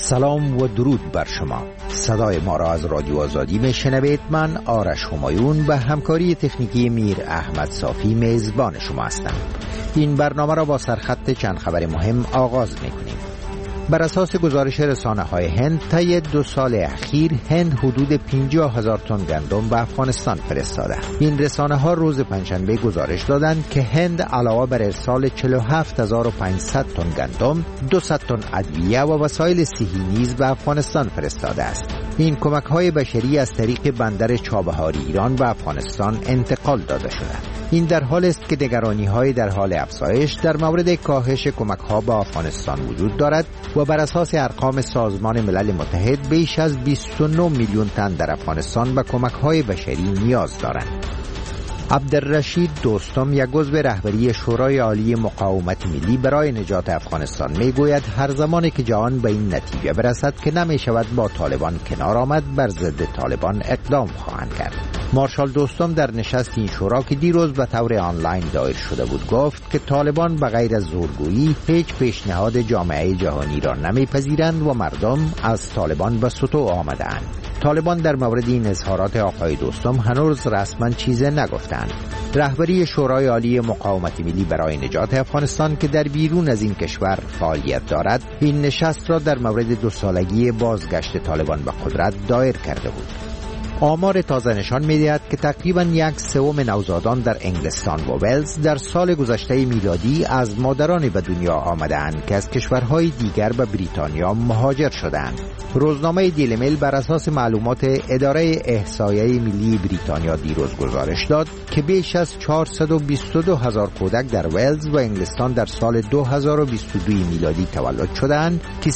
سلام و درود بر شما. صدای ما را از رادیو آزادی میشنوید. من آرش همایون به همکاری تکنیکی میر احمد صافی میزبان شما هستم. این برنامه را با سرخط چند خبر مهم آغاز میکنیم. بر اساس گزارش رسانه‌های هند، طی 2 سال اخیر هند حدود 50,000 تن گندم به افغانستان فرستاده. این رسانه‌ها روز پنجشنبه گزارش دادند که هند علاوه بر ارسال 47,500 تن گندم، 200 تن ادویه و وسایل صحی نیز به افغانستان فرستاده است. این کمک‌های بشری از طریق بندر چابهار ایران به افغانستان انتقال داده شده. این در حال است که نگرانی‌های در حال افزایش در مورد کاهش کمک‌ها به افغانستان وجود دارد و بر اساس ارقام سازمان ملل متحد بیش از 29 میلیون تن در افغانستان به کمک‌های بشری نیاز دارند. عبدالرشید دوستم، یک عضو رهبری شورای عالی مقاومت ملی برای نجات افغانستان، میگوید هر زمانی که جهان به این نتیجه برسد که نمی‌شود با طالبان کنار آمد، بر ضد طالبان اقدام خواهند کرد. مارشال دوستم در نشست این شورا که دیروز به طور آنلاین دایر شده بود گفت که طالبان به غیر از زورگویی هیچ پیشنهاد جامعه جهانی را نمیپذیرند و مردم از طالبان به سطوح آمده‌اند. طالبان در مورد این اظهارات آقای دوستم هنوز رسما چیزی نگفتند. رهبری شورای عالی مقاومت ملی برای نجات افغانستان که در بیرون از این کشور فعالیت دارد، این نشست را در مورد 2 سالگی بازگشت طالبان به قدرت دایر کرده بود. آمار تازه نشان می‌دهد که تقریباً 1/3 نوزادان در انگلستان و ولز در سال گذشته میلادی از مادران به دنیا آمده‌اند که از کشورهای دیگر به بریتانیا مهاجر شدند. روزنامه دیلی میل بر اساس معلومات اداره احصایه ملی بریتانیا دیروز گزارش داد که بیش از 422,000 کودک در ولز و انگلستان در سال 2022 میلادی تولد شدند که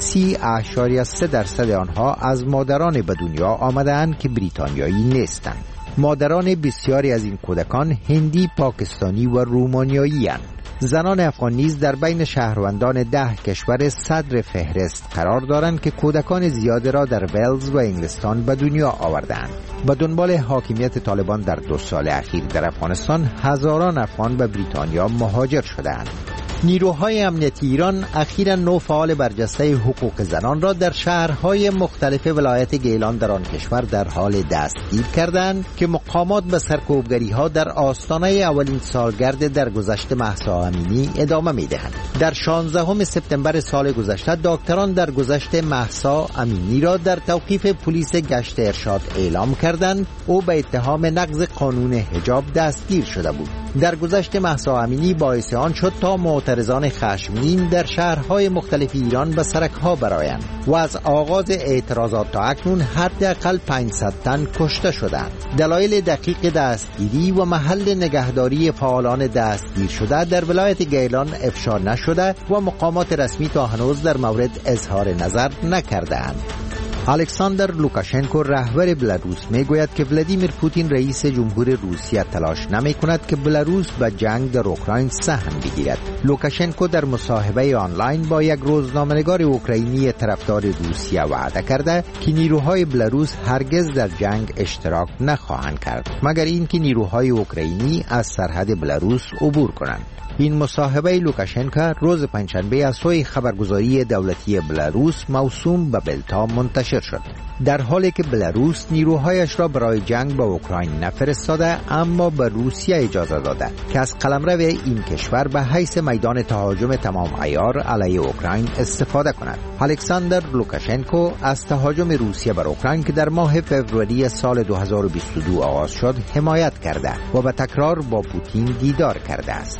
30.3% آنها از مادران به دنیا آمده‌اند که بریتانیایی نیستند. مادران بسیاری از این کودکان هندی، پاکستانی و رومانیایی اند. زنان افغان نیز در بین شهروندان 10 کشور صدر فهرست قرار دارند که کودکان زیاد را در ولز و انگلستان به دنیا آوردند. به دنبال حاکمیت طالبان در 2 سال اخیر در افغانستان، هزاران افغان به بریتانیا مهاجر شدند. نیروهای امنیتی ایران اخیراً 9 فعال برجسته حقوق زنان را در شهرهای مختلف ولایت گیلان در آن کشور در حال دستگیر کردند که مقامات به سرکوبگری‌ها در آستانه اولین سالگرد درگذشت مهسا امینی ادامه می‌دهند. در 16 سپتامبر سال گذشته، دکتران درگذشت مهسا امینی را در توقیف پلیس گشت ارشاد اعلام کردند. او به اتهام نقض قانون حجاب دستگیر شده بود. درگذشت مهسا امینی باعث آن شد تا معترضان خشمگین در شهرهای مختلف ایران به سرک‌ها برآیند و از آغاز اعتراضات تا اکنون حداقل 500 تن کشته شدند. دلایل دقیق دستگیری و محل نگهداری فعالان دستگیر شده در ولایت گیلان افشا نشده و مقامات رسمی تا هنوز در مورد اظهار نظر نکرده‌اند. الکساندر لوکاشنکو رهبر بلاروس میگوید که ولادیمیر پوتین رئیس جمهور روسیه تلاش نمی‌کند که بلاروس به جنگ در اوکراین سهم بگیرد. لوکاشنکو در مصاحبه آنلاین با یک روزنامه‌نگار اوکراینی طرفدار روسیه وعده کرده که نیروهای بلاروس هرگز در جنگ اشتراک نخواهند کرد مگر اینکه نیروهای اوکراینی از سرحد بلاروس عبور کنند. این مصاحبه لوکاشنکو روز پنجشنبه از سوی خبرگزاری دولتی بلاروس موسوم به بلتا منتشر شد. در حالی که بلاروس نیروهایش را برای جنگ با اوکراین نفرستاده، اما به روسیه اجازه داده که از قلمرو این کشور به حیث میدان تهاجم تمام عیار علیه اوکراین استفاده کند. الکساندر لوکاشنکو از تهاجم روسیه بر اوکراین که در ماه فوریه سال 2022 آغاز شد حمایت کرده و به تکرار با پوتین دیدار کرده است.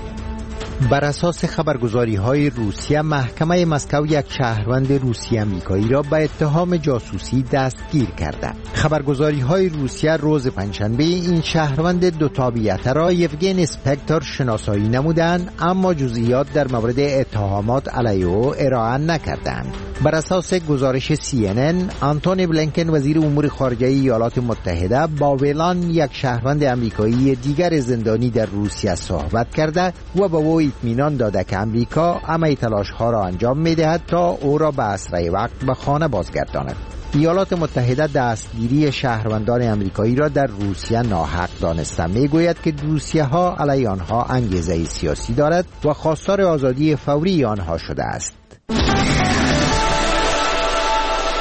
بر اساس خبرگزاری‌های روسیه، محکمه مسکو یک شهروند روسی آمریکایی را به اتهام جاسوسی دستگیر کرده. خبرگزاری‌های روسیه روز پنجشنبه این شهروند 2 تابعیت را یوگن اسپکتور شناسایی نمودند، اما جزئیات در مورد اتهامات علیه او ارائه نکردند. بر اساس گزارش CNN، آنتونی بلینکن وزیر امور خارجه ایالات متحده با ویلان یک شهروند آمریکایی دیگر زندانی در روسیه صحبت کرده و به او اطمینان داده که آمریکا همه تلاش‌ها را انجام می‌دهد تا او را به اسرع وقت به خانه بازگرداند. ایالات متحده دستگیری شهروندان آمریکایی را در روسیه ناحق دانسته میگوید که روسیه‌ها علیه آنها انگیزه سیاسی دارد و خواستار آزادی فوری آنها شده است.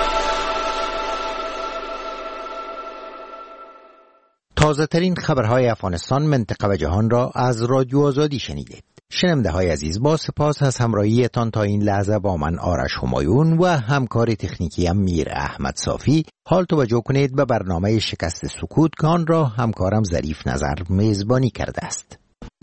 تازه ترین خبرهای افغانستان، منطقه و جهان را از رادیو آزادی شنیدید. شنونده های عزیز، با سپاس از همراهیتان تا این لحظه با من آرش همایون و همکار تکنیکی میر احمد صافی. حال توجه کنید به برنامه شکست سکوت که آن را همکارم ظریف نظر میزبانی کرده است.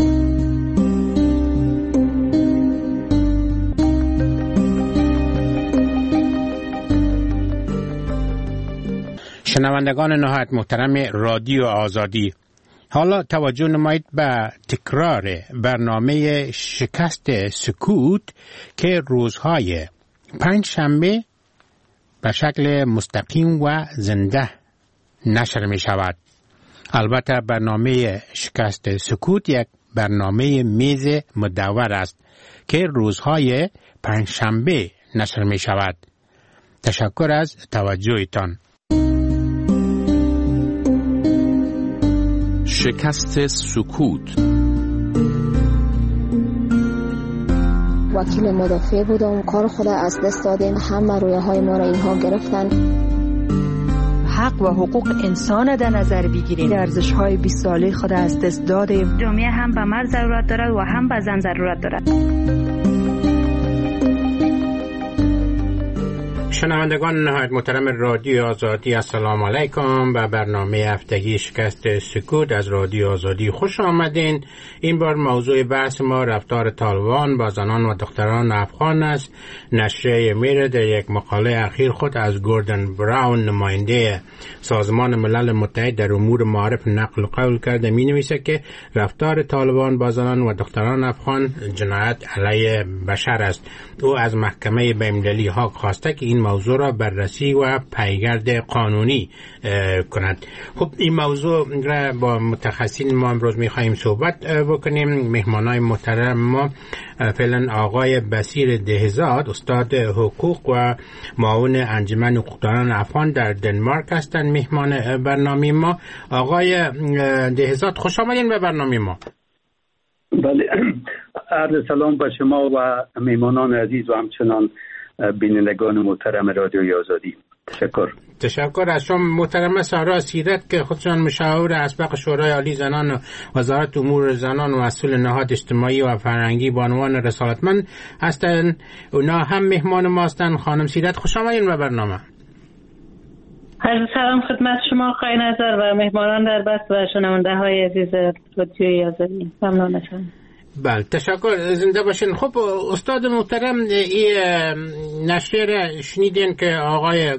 شنوندگان نهایت محترم رادیو آزادی، حالا توجه نمایید به تکرار برنامه شکست سکوت که روزهای پنجشنبه به شکل مستقیم و زنده نشر می شود. البته برنامه شکست سکوت یک برنامه میز مدور است که روزهای پنجشنبه نشر می شود. تشکر از توجهتان. شکست سکوت. وکیل مدافع بودم، کار خود از دست دادیم، همه رویاهای ما را اینها گرفتن. حق و حقوق انسان در نظر بگیریم، ارزش‌های 20 ساله خود از دست دادیم. جامعه هم به مرد ضرورت دارد و هم به زن ضرورت دارد. شنوندگان نهایت محترم رادیو آزادی، السلام علیکم. به برنامه هفتگی شکست سکوت از رادیو آزادی خوش آمدین. این بار موضوع بحث ما رفتار طالبان با زنان و دختران افغان است. نشریه میر در یک مقاله اخیر خود از گوردن براون، نماینده سازمان ملل متحد در امور معارف، نقل قول کرده. می نویسه که رفتار طالبان با زنان و دختران افغان جنایت علیه بشر است. او از محکمه بین‌المللی هاگ خواسته که این موضوع را بررسی و پیگرد قانونی کند. خب این موضوع را با متخصصین ما امروز می‌خواهیم صحبت بکنیم. مهمانای محترم ما فعلا آقای بصیر دهزاد، استاد حقوق و معاون انجمن حقوقدانان افغان در دنمارک هستند مهمان برنامه ما. آقای دهزاد خوش آمدین به برنامه ما. بله، عرض سلام به شما و مهمانان عزیز و همچنان بینندگان محترم رادیوی آزادی. تشکر از شما محترمه سارا سیرت که خودشان مشاور اسبق شورای عالی زنان و وزارت امور زنان و مسئول نهاد اجتماعی و فرهنگی به عنوان رسالتمند هستند. اونا هم مهمان ما هستند. خانم سیرت خوش آمدین به برنامه. عرض سلام خدمت شما آقای نظر و مهمانان در بس و شنونده های عزیز رادیوی آزادی. ممنونتم. بله تشکر، زنده باشین. خب استاد محترم، این نشریه شنیدین که آقای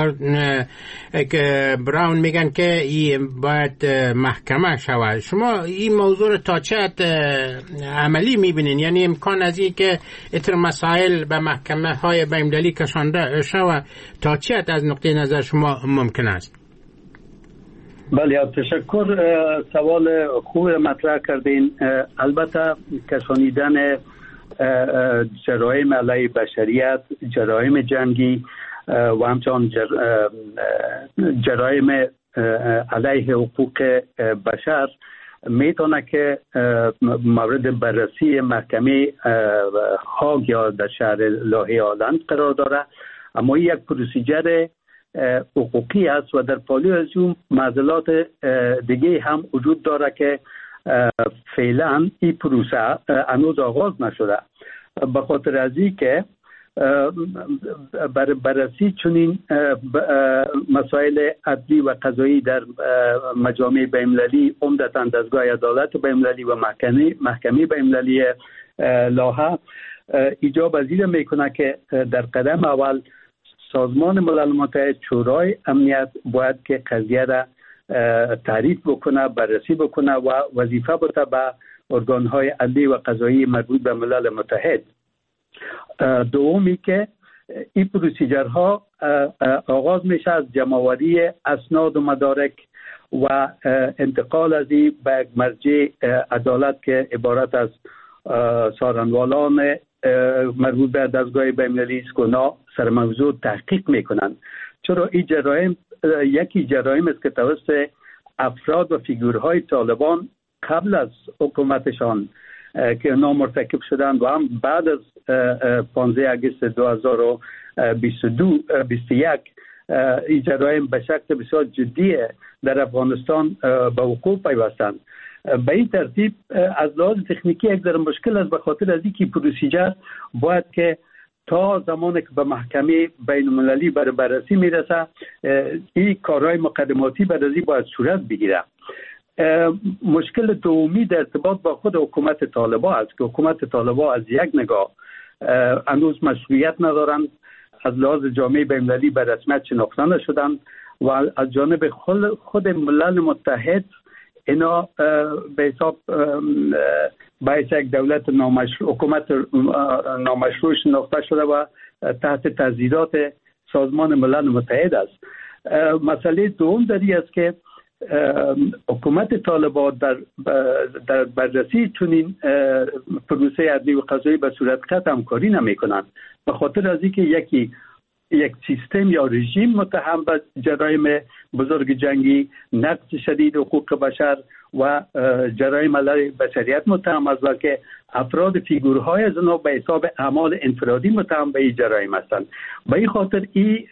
براون میگن که این باید محکمه شود. شما این موضوع رو تا چه عملی میبینین؟ یعنی امکان از این که اتر مسائل به محکمه های بین‌المللی کشانده شود تا چه از نقطه نظر شما ممکن است؟ بله تشکر، سوال خوب مطرح کردین. البته کشانیدن جرایم علیه بشریت، جرایم جنگی و همچنان جرایم علیه حقوق بشر میتونه که مورد بررسی محکمه هاگ یا در شهر لاهه هالند قرار داره، اما یک پروسیجر حقوقی است و در پالی از اون معضلات دیگه هم وجود داره که فعلا این پروسه هنوز آغاز نشده. به خاطر از این که بررسی چنین مسائل عدلی و قضایی در مجامع بین‌المللی، عمدتاً دستگاه عدالت بین‌المللی و محکمه بین‌المللی لاهه، ایجاب پذیر میکنه که در قدم اول سازمان ملل متحد، شورای امنیت باید که قضیه را تعریف بکنه، بررسی بکنه و وظیفه بده به ارگان‌های عدلی و قضایی مربوط به ملل متحد. دومی که این پروسیجرها آغاز میشه از جمع‌آوری اسناد و مدارک و انتقال از این به مرجع عدالت که عبارت از سارنوالان مربوط به دستگاه بین‌المللی است که اونا سر موضوع تحقیق میکنن. چرا این جرایم یکی جرایم است که توسط افراد و فیگورهای طالبان قبل از حکومتشان که اونا مرتکب شدن و هم بعد از 15 آگوست 2021 این جرایم به شکل بسیار جدی در افغانستان به وقوع پیوستند. به این ترتیب از لحاظ تکنیکی یک ذره مشکل است، به خاطر از اینکه پروسیجر باید که تا زمانی که به محکمه بین المللی بررسی میرسه این کارهای مقدماتی بررسی باید صورت بگیره. مشکل دومی در ارتباط با خود حکومت طالبان است که حکومت طالبان از یک نگاه هنوز مسئولیت ندارند، از لحاظ جامعه بین المللی به رسمیت شناخته نشدند و از جانب خود ملل متحد اینا به حساب باعث یک دولت نامشروع، حکومت نامشروع شناخته شده و تحت تضییعات سازمان ملل متحد است. مسئله دوم در این است که حکومت طالبان در بررسی چنین پروسه عدلی و قضایی به صورت قطع همکاری نمی کنند، به خاطر از اینکه یک سیستم یا رژیم متهم به جرایم بزرگ جنگی، نقض شدید حقوق بشر و جرایم علیه بشریت متهم است و که افراد فیگورهای از آنها به حساب اعمال انفرادی متهم به این جرایم هستند. به این خاطر این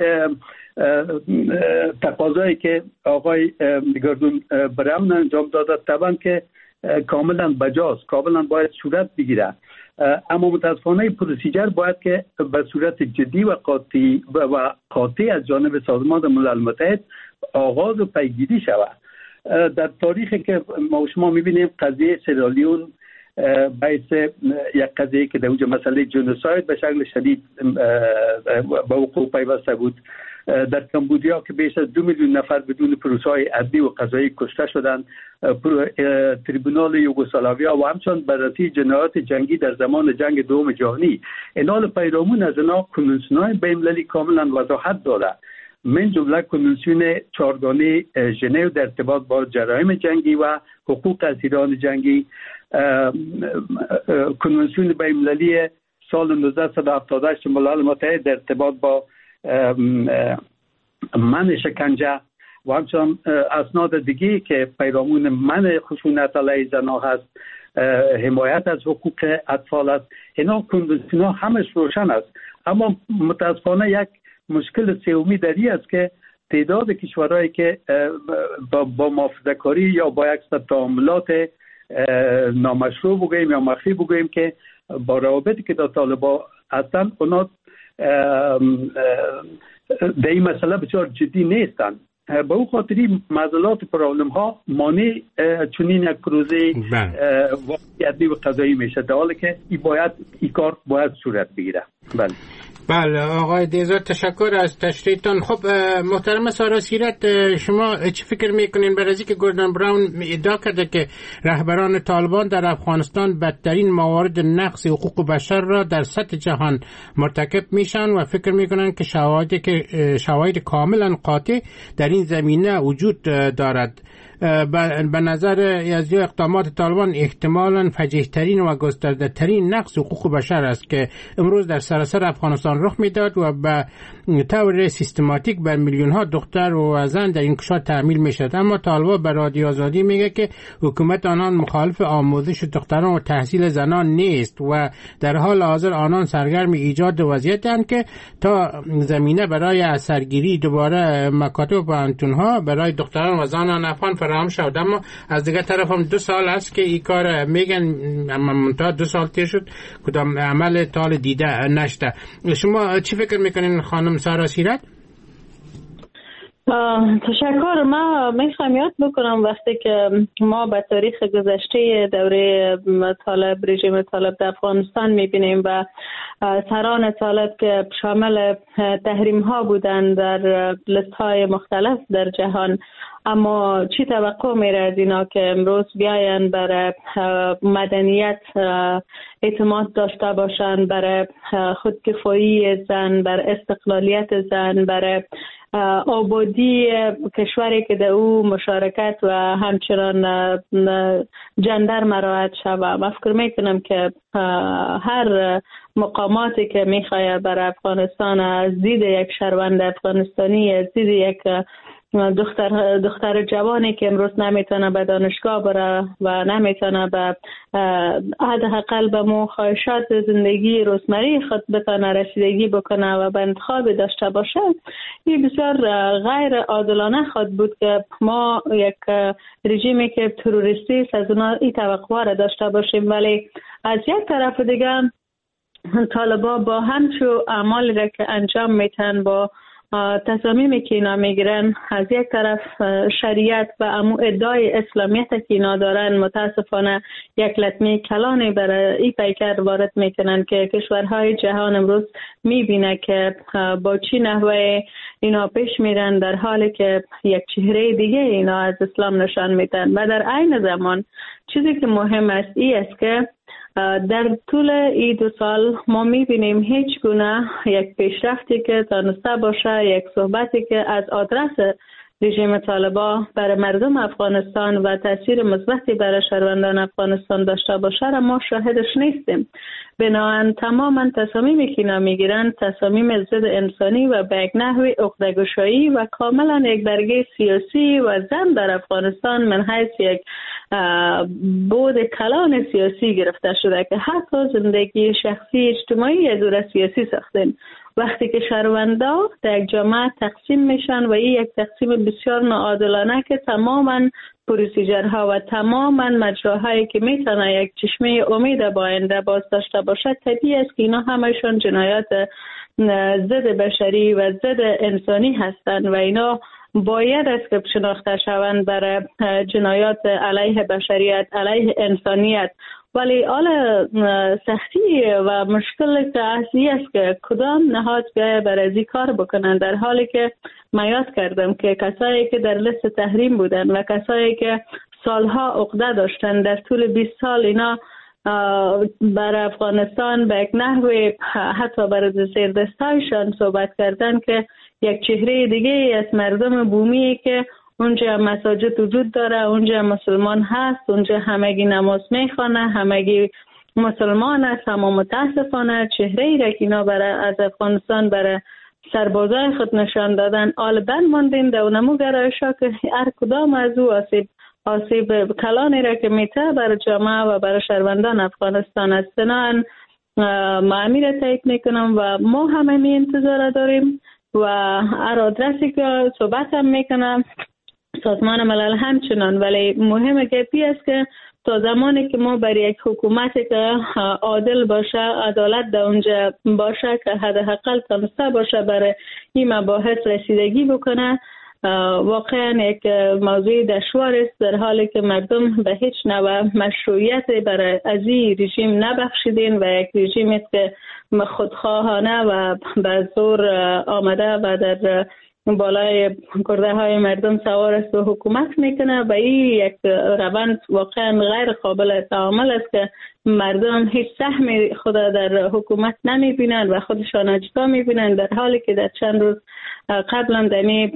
تقاضایی که آقای گردون براون انجام داده طبعا که کاملا بجاست، کاملا باید صورت بگیره، اما متاسفانه پروسیجر باید که به صورت جدی و قاطع از جانب سازمان ملل متحد آغاز و پیگیری شود. در تاریخی که ما و شما میبینیم قضیه سیرالیون باعث یک قضیه که در اونجا مسئله جنوساید به شکل شدید به وقوع پیوسته بود. در کمبودیا که بیش از 2 میلیون نفر بدون پروسه‌های عدلی و قضایی کشته شدند، تریبونال یوگسلاویا و همچنین بررسی جنایات جنگی در زمان جنگ دوم جهانی، اینال پیرامون از اینا کنوانسیون‌های بین‌المللی کاملا وضاحت داده، من جمله کنوانسیون 4 گانه ژنو در ارتباط با جرایم جنگی و حقوق اسیران جنگی، کنوانسیون بین‌المللی سال 1978 ملل متحد در ارتباط با من شکنجه و همچنان اسناد دیگه که پیرامون من خشونت علیه زنان هست، حمایت از حقوق اطفال است. اینا کنوانسیون‌ها همش روشن است، اما متاسفانه یک مشکل سومی در این است که تعداد کشورهایی که با محافظه‌کاری یا با یک تعاملات نامشروع بگوییم یا مخفی بگوییم که با روابطی که در طالبان هستند، اونا در این مسئله بسیار جدی نیستند. به او خاطری معضلات پرابلم ها مانع چنین یک پروژه عدلی و قضایی میشه، در حالی که این کار باید صورت بگیره. بله آقای دیزاد، تشکر از تشریحتان. خب محترم سارا سیرت، شما چه فکر میکنین برای اینکه گوردن براون ادعا کرده که رهبران طالبان در افغانستان بدترین موارد نقض حقوق بشر را در سطح جهان مرتکب میشن و فکر میکنن که شواهد کاملا قاطع در این زمینه وجود دارد. به نظر از اقدامات طالبان احتمالاً فجیح‌ترین و گسترده‌ترین نقض حقوق بشر است که امروز در سراسر افغانستان رخ میداد و به طور سیستماتیک بر میلیون‌ها دختر و زن در این کشور تحمیل میشد. اما طالبان به رادیو آزادی میگه که حکومت آنان مخالف آموزش دختران و تحصیل زنان نیست و در حال حاضر آنان سرگرم ایجاد وضعیتند که تا زمینه برای سرگیری دوباره مکاتب و پانتون‌ها برای دختران و زنان افغان فراهم شد. اما از دیگه طرف هم 2 سال است که این کار میگن، اما منتها 2 سال تیر شد کدام عمل تال دیده نشده. شما چی فکر میکنین خانم سارا سیرت؟ تشکر. ما میخوام یاد بکنم وقتی که ما به تاریخ گذشته دوره طالب، رژیم طالب در افغانستان میبینیم و سران طالب که شامل تحریم ها بودند در لیست های مختلف در جهان، اما چی توقع میره از اینا که امروز بیاین برای مدنیت اعتماد داشته باشن، برای خودکفایی زن، برای استقلالیت زن، برای آبادی کشوری که در او مشارکت و همچنان جندر مراعات شود. من فکر میکنم که هر مقاماتی که میخواد برای افغانستان از دید یک شهروند افغانستانی، از دید یک دختر جوانی که امروز نمیتونه به دانشگاه بره و نمیتونه به حداقل به خواهشات زندگی روزمره خود بتونه رسیدگی بکنه و به انتخاب داشته باشه، این بسیار غیر عادلانه خود بود که ما یک رژیمی که تروریستی از اونا این توقع را داشته باشیم. ولی از یک طرف دیگه طالبا با همچو اعمالی را که انجام میتن، با تصامیمی که اینا میگیرن، از یک طرف شریعت و ادعای اسلامیت که اینا دارن متاسفانه یک لطمه کلانی برای این پیکر وارد میکنن که کشورهای جهان امروز میبینه که با چی نحوه اینا پیش میرن، در حالی که یک چهره دیگه اینا از اسلام نشان میدن. و در عین زمان چیزی که مهم است این است که در طول این 2 سال ما میبینیم هیچ گونه یک پیشرفتی که تانسته باشه، یک صحبتی که از آدرس رژیم طالبان برای مردم افغانستان و تاثیر مثبتی برای شهروندان افغانستان داشته باشه را ما شاهدش نیستیم. بنابراین تماما تصامیمی که اینا میگیرن تصامیم ضد انسانی و به یک نحو عقده‌گشایی و کاملا یک درگه سیاسی و زن در افغانستان من حیث یک بود کلان سیاسی گرفته شده که حتی زندگی شخصی اجتماعی از دور سیاسی ساختن. وقتی که شهروندا در یک جامعه تقسیم میشن و این یک تقسیم بسیار ناعادلانه که تماما پروسیجرها و تماما مجراهایی که میتونه یک چشمه امید با آینده باز داشته باشه، طبیعی است که اینا همشون جنایات ضد بشری و ضد انسانی هستند و اینا باید است که شناخته شوند برای جنایات علیه بشریت، علیه انسانیت. ولی حالا سختی و مشکل که اصلی است که کدام نهاد برای ازی کار بکنن، در حالی که من یاد کردم که کسایی که در لیست تحریم بودن و کسایی که سالها عقده داشتن در طول 20 سال اینا برای افغانستان به یک نحو حتی برای زیردستایشان صحبت کردن که یک چهره دیگه از مردم بومیه که اونجا مساجد وجود داره، اونجا مسلمان هست، اونجا همگی نماز میخوانه، همگی مسلمان است. اما متاسفانه چهره ای را که اینا از افغانستان برای سربازای خود نشان دادن آلبن ماندین در اونمو گرایشا که هر کدام از او آسیب کلانی را که میته برای جامعه و برای شهروندان افغانستان است. بنابراین معمی را تایید میکنم و ما همه می انتظار داریم و هر آدرسی که صحبت هم میکنم سازمان ملل همچنان. ولی مهمه گپی است که تا زمانی که ما برای یک حکومتی که عادل باشه، عدالت در اونجا باشه، که حداقل تونسته باشه برای این مباحث رسیدگی بکنه، واقعا یک موضوع دشوار است، در حالی که مردم به هیچ نوع مشروعیت برای از این رژیم نبخشیدین و یک رژیم است که خودخواهانه و به زور آمده و در بالای کرده های مردم سوار است و حکومت میکنه. و این یک روند واقعا غیر قابل تعامل است که مردم هیچ سهم خود در حکومت نمیبینن و خودشان اجدا میبینن، در حالی که در چند روز قبلا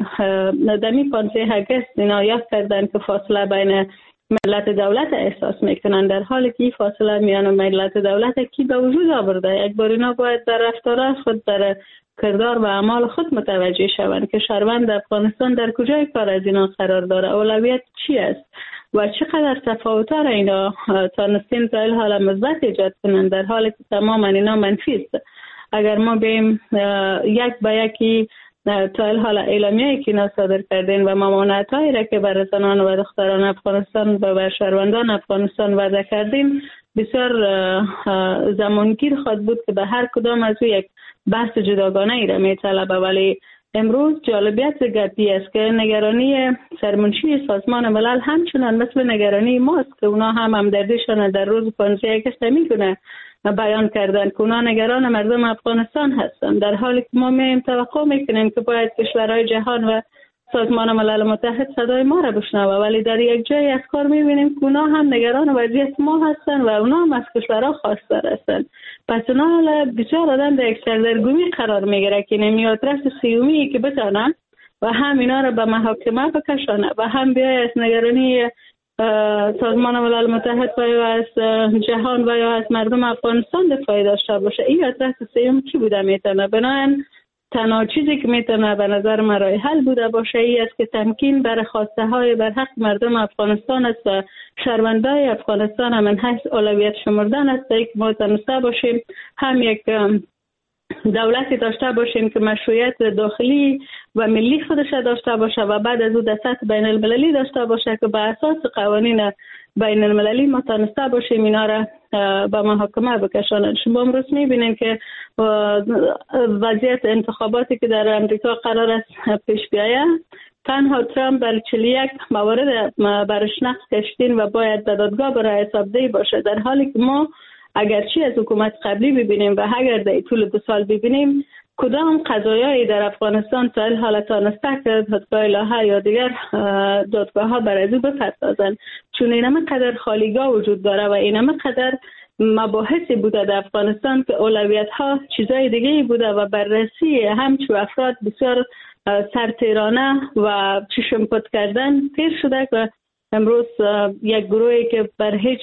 دمی 15 اگست اینا یاد کردن که فاصله بین ملت دولت احساس میکنن، در حالی که این فاصله میان ملت دولت کی به وجود آورده. یک بار اینا باید در رفتار خود، در کردار و اعمال خود متوجه شوند که شهروند افغانستان در کجای کار از اینا قرار داره، اولویت چی است و چقدر تفاوت‌ها را اینا تانستین تا حال مثبت ایجاد کنند، در حالی که تماما اینا منفی است. اگر ما بیم یک به یکی تا حال اعلامیه‌ای که اینا صادر کردین و ممانعت‌هایی را که برای زنان و دختران افغانستان و شهروندان افغانستان وضع کردین، بسیار زمانگیر خواهد بود که به هر کدام از او یک بحث جداگانه ای را می‌طلبه. ولی امروز جالبیت گپی است که نگرانی سرمنشی سازمان ملل همچنان مثل نگرانی ماست که اونا هم همدردیشان در روز 15 اگست میگونه بیان کردن که اونا نگران مردم افغانستان هستند، در حالی که ما توقع میکنیم که باید کشورهای جهان و سازمان ملل متحد صدای ما را بشنوه. ولی در یک جای از کار میبینیم که اونا هم نگران وضعیت ما هستند و اونا هم از کشورها خواستار هستند. پس اونا بسیار آدم در یک سردرگمی قرار میگیره که نمیاد آدرس سیومی که بتانن و هم اینا را به محاکمه بکشانه و هم بیای از نگرانی سازمان ملل متحد و یا از جهان و یا از مردم افغانستان دفاعی داشته باشه. این آدرس سیوم چی بوده میتونه؟ بنابراین تنها چیزی که میتونه به نظر من راه حل بوده باشه ای است که تمکین بر خواسته های بر حق مردم افغانستان است و شهروندای افغانستان هم من حیث اولویت شمردن است که ما تونسته باشیم هم یک دولتی داشته باشیم که مشروعیت داخلی و ملی خودش داشته باشه و بعد از او در سطح بین المللی داشته باشه که به اساس قوانین بین المللی ما تونسته باشیم اینا را به محاکمه بکشانند. شما امروز میبینیم که وضعیت انتخاباتی که در امریکا قرار است پیش بیاید، تنها ترامپ بر 41 موارد برش نقض کشیدین و باید به دادگاه برای حسابدهی باشه، در حالی که ما اگرچه از حکومت قبلی ببینیم و اگر در طول 2 سال ببینیم کدام قضایایی در افغانستان تا این حالت تانسته که دادگاه لاهه یا دیگر دادگاه ها برای او بپردازند، چون اینم قدر خالیگاه وجود داره و اینم قدر مباحثی بوده در افغانستان که اولویت ها چیزای دیگه بوده و بررسی همچو افراد بسیار سرتیرانه و چشم پد کردن پیر شده که امروز یک گروهی که بر هیچ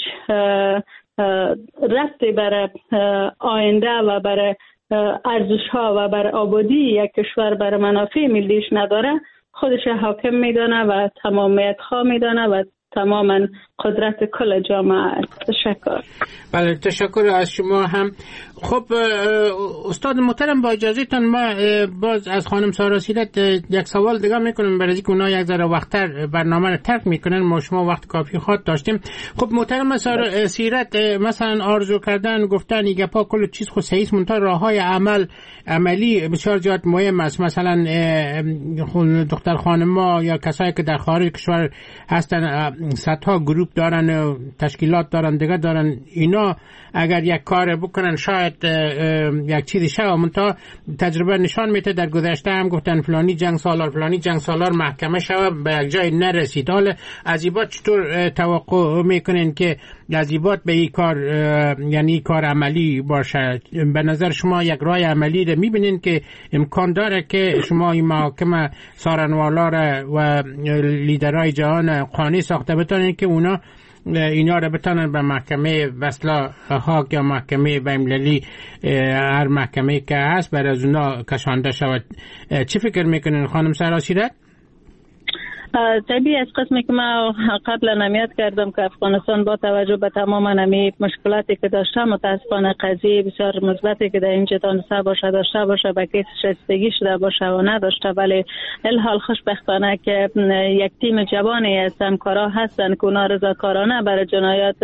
ربطی بر آینده و بر ارزش ها و بر آبادی یک کشور بر منافع ملیش نداره خودش حاکم میدانه و تمامیت خواه میدانه و تماما قدرت کل جامعه است. تشکر. بله تشکر از شما هم. خب استاد محترم با اجازهتان ما باز از خانم سارا سیرت یک سوال دیگه میکنم برای اینکه اونا یک ذره وقت‌تر برنامه رو ترک میکنن، ما شما وقت کافی خود داشتیم. خب محترم سارا سیرت مثلا آرزو کردن گفتن ایگه پا کل چیز خود صحیح منتها راههای عملی بسیار زیاد مهم است. مثلا دختر خانم‌ها یا کسایی که در خارج کشور هستن صدها گروپ دارن، تشکیلات دارن، دیگه دارن، اینا اگر یک کار بکنن شاید یک چیزی شود. منتها تجربه نشان میده در گذشته هم گفتن فلانی جنگ سالار محکمه شود به یک جای نرسید. حالا از این چطور توقع میکنین که از این به این کار یعنی کار عملی باشه؟ به نظر شما یک راه عملی رو میبینین که امکان داره که شما این محاکمه سارنوالا و لیدرهای جهان قانع ساخته بتونین که اونا اینا رو بتونن به محکمه وصله هاگ یا محکمه بین‌المللی هر محکمه که هست برای از اونا کشانده شود؟ چی فکر میکنین خانم سارا سیرت؟ طبیعی از قسمی که ما قبلا نمیاد کردم که افغانستان با توجه به تمام نمی مشکلاتی که داشته متاسفانه قضیه بسیار مثبتی که در اینجا داشته باشه به کیس شایستگی شده باشه و نداشته، ولی الحال خوشبختانه که یک تیم جوانی از همکارا هستن که اونا رضاکارانه برای جنایات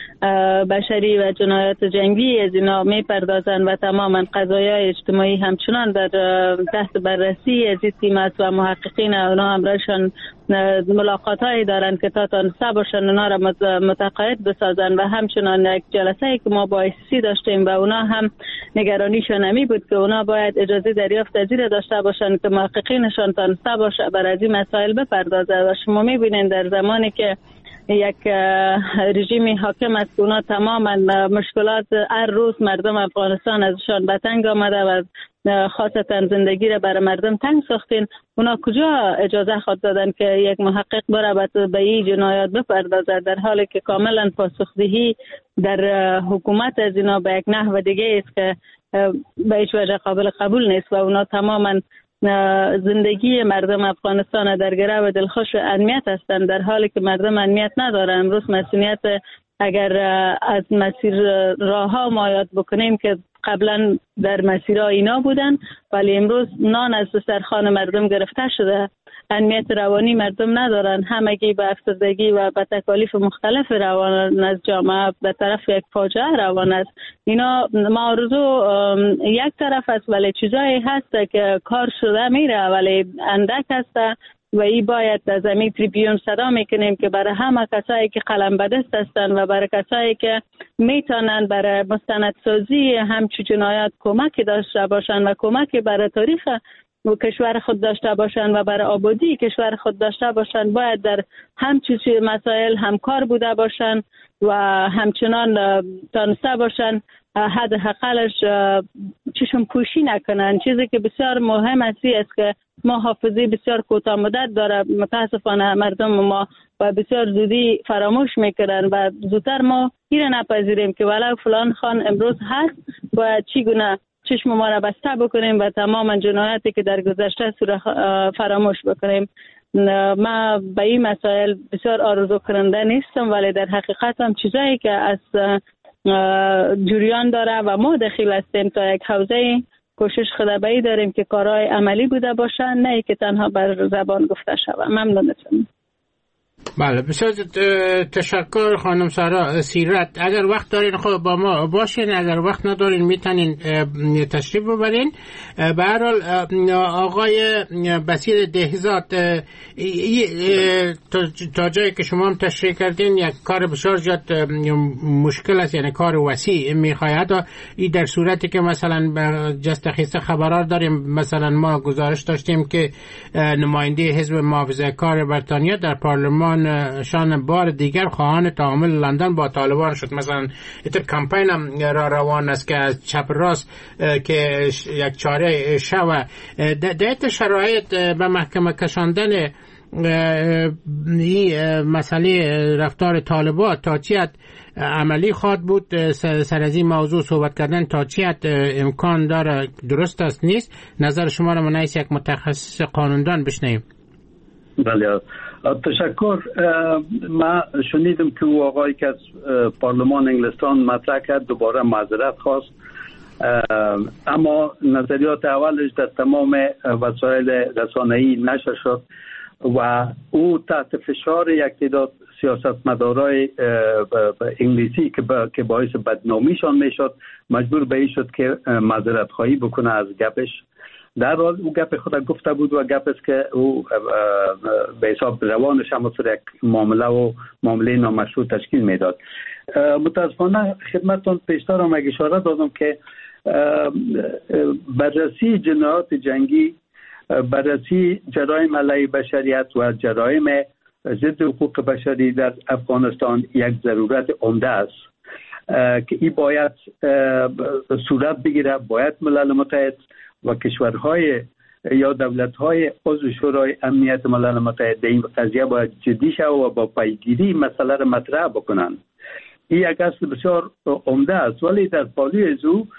بشری و جنایات جنگی از اینا میپردازن و تماما قضایای اجتماعی همچنان در تحت بررسی از این تیم است و محققین اونا همراهشان ملاقات هایی دارن که تا تانسته باشن اونا را متقاعد بسازن و همچنان یک جلسه که ما با ایسی داشتیم و اونا هم نگرانیشان همی بود که اونا باید اجازه دریافت از این داشته باشن که محققینشان تانسته باشه برای از این مسائل بپردازه. و شما میبینین در زمانی که یک رژیمی حاکم است که اونا تماما مشکلات هر روز مردم افغانستان ازشان به تنگ آمده و خاصتا زندگی را برای مردم تنگ ساختین، اونا کجا اجازه خود دادن که یک محقق بره به این جنایات بپردازه، در حالی که کاملا پاسخدهی در حکومت از اینا به یک نحو دیگه است که به هیچ وجه قابل قبول نیست و اونا تماما زندگی مردم افغانستان در گرو دلخوش و امنیت هستند، در حالی که مردم امنیت ندارن. امروز مسئولیت اگر از مسیر راه ها ما یاد بکنیم که قبلا در مسیرها اینا بودن ولی امروز نان از دسترخوان مردم گرفته شده، امنیت روانی مردم ندارن، همگی به افسردگی و به تکالیف مختلف روان از جامعه به طرف یک فاجعه روان است. اینا معارضو یک طرف است ولی چیزایی هست که کار شده میره ولی اندک هست و ای باید از زمین تریبیون صدا میکنیم که برای همه کسایی که قلم به دست هستن و برای کسایی که میتونن برای مستندسازی همچون جنایات کمک داشته باشن و کمک برای تاریخ و کشور خود داشته باشن و برای آبادی کشور خود داشته باشن باید در همچون مسائل همکار بوده باشن و همچنان تانسته باشن حداقلش چشم پوشی نکنن. چیزی که بسیار مهم است که ما حافظه بسیار کوتاه مدت داره، متاسفانه مردم ما و بسیار زودی فراموش میکنن و زودتر ما این نپذیریم که ولو فلان خان امروز هست و چگونه چشم ما را بسته بکنیم و تمام جنایاتی که در گذشته فراموش بکنیم. ما به این مسائل بسیار آرزو کننده نیستم، ولی در حقیقت هم چیزایی که از جریان داره و ما دخیل هستیم تا یک حوزه کوشش خدابایی داریم که کارهای عملی بوده باشه، نه که تنها بر زبان گفته شود. ممنونتم. بله، بسیار تشکر خانم سارا سیرت. اگر وقت دارین خب با ما باشین، اگر وقت ندارین میتونین تشریف ببرین. به هر حال آقای بصیر دهزاد، تا جایی که شما هم تشریح کردین یک کار بسیار زیاد مشکل است، یعنی کار وسیع میخواهد. این در صورتی که مثلا جست خیسته خبرار داریم، مثلا ما گزارش داشتیم که نماینده حزب محافظه کار بریتانیا در پارلمان شان بار دیگر خواهان تعامل لندن با طالبان شد. مثلا این کمپین هم را روان است که از چپ راست که یک چاره شوه در شرایط به محکمه کشاندن این مسئله رفتار طالبان تا چیت عملی خواد بود. سر از این موضوع صحبت کردن تا چیت امکان داره، درست است نیست؟ نظر شما را منعکس یک متخصص قانوندان بشنویم. بله، تشکر. ما شنیدم که او آقایی که از پارلمان انگلستان مطرح کرد دوباره معذرت خواست، اما نظریات اولش در تمام وسایل رسانه‌ای نشر شد و او تحت فشار یک تعداد سیاستمدارای انگلیسی که باعث بدنامیشان میشد مجبور به این شد که معذرت خواهی بکنه از گپش. در حال او گپ خود گفته بود و گپ است که او به حساب روانش هم یک معامله نامشروع تشکیل میداد. متاسفانه خدمتتون پیشتر هم اشاره دادم که بررسی جنایات جنگی، بررسی جرایم علیه بشریت و جرایم ضد حقوق بشری در افغانستان یک ضرورت عمده است که این باید صورت بگیره. باید ملل متحد و کشورهای یا دولت‌های عضو شورای امنیت ملل متحد این قضیه باید جدی شود و با پیگیری مسئله را مطرح بکنند. این یک اصل بسیار عمده است، ولی در پالوی از او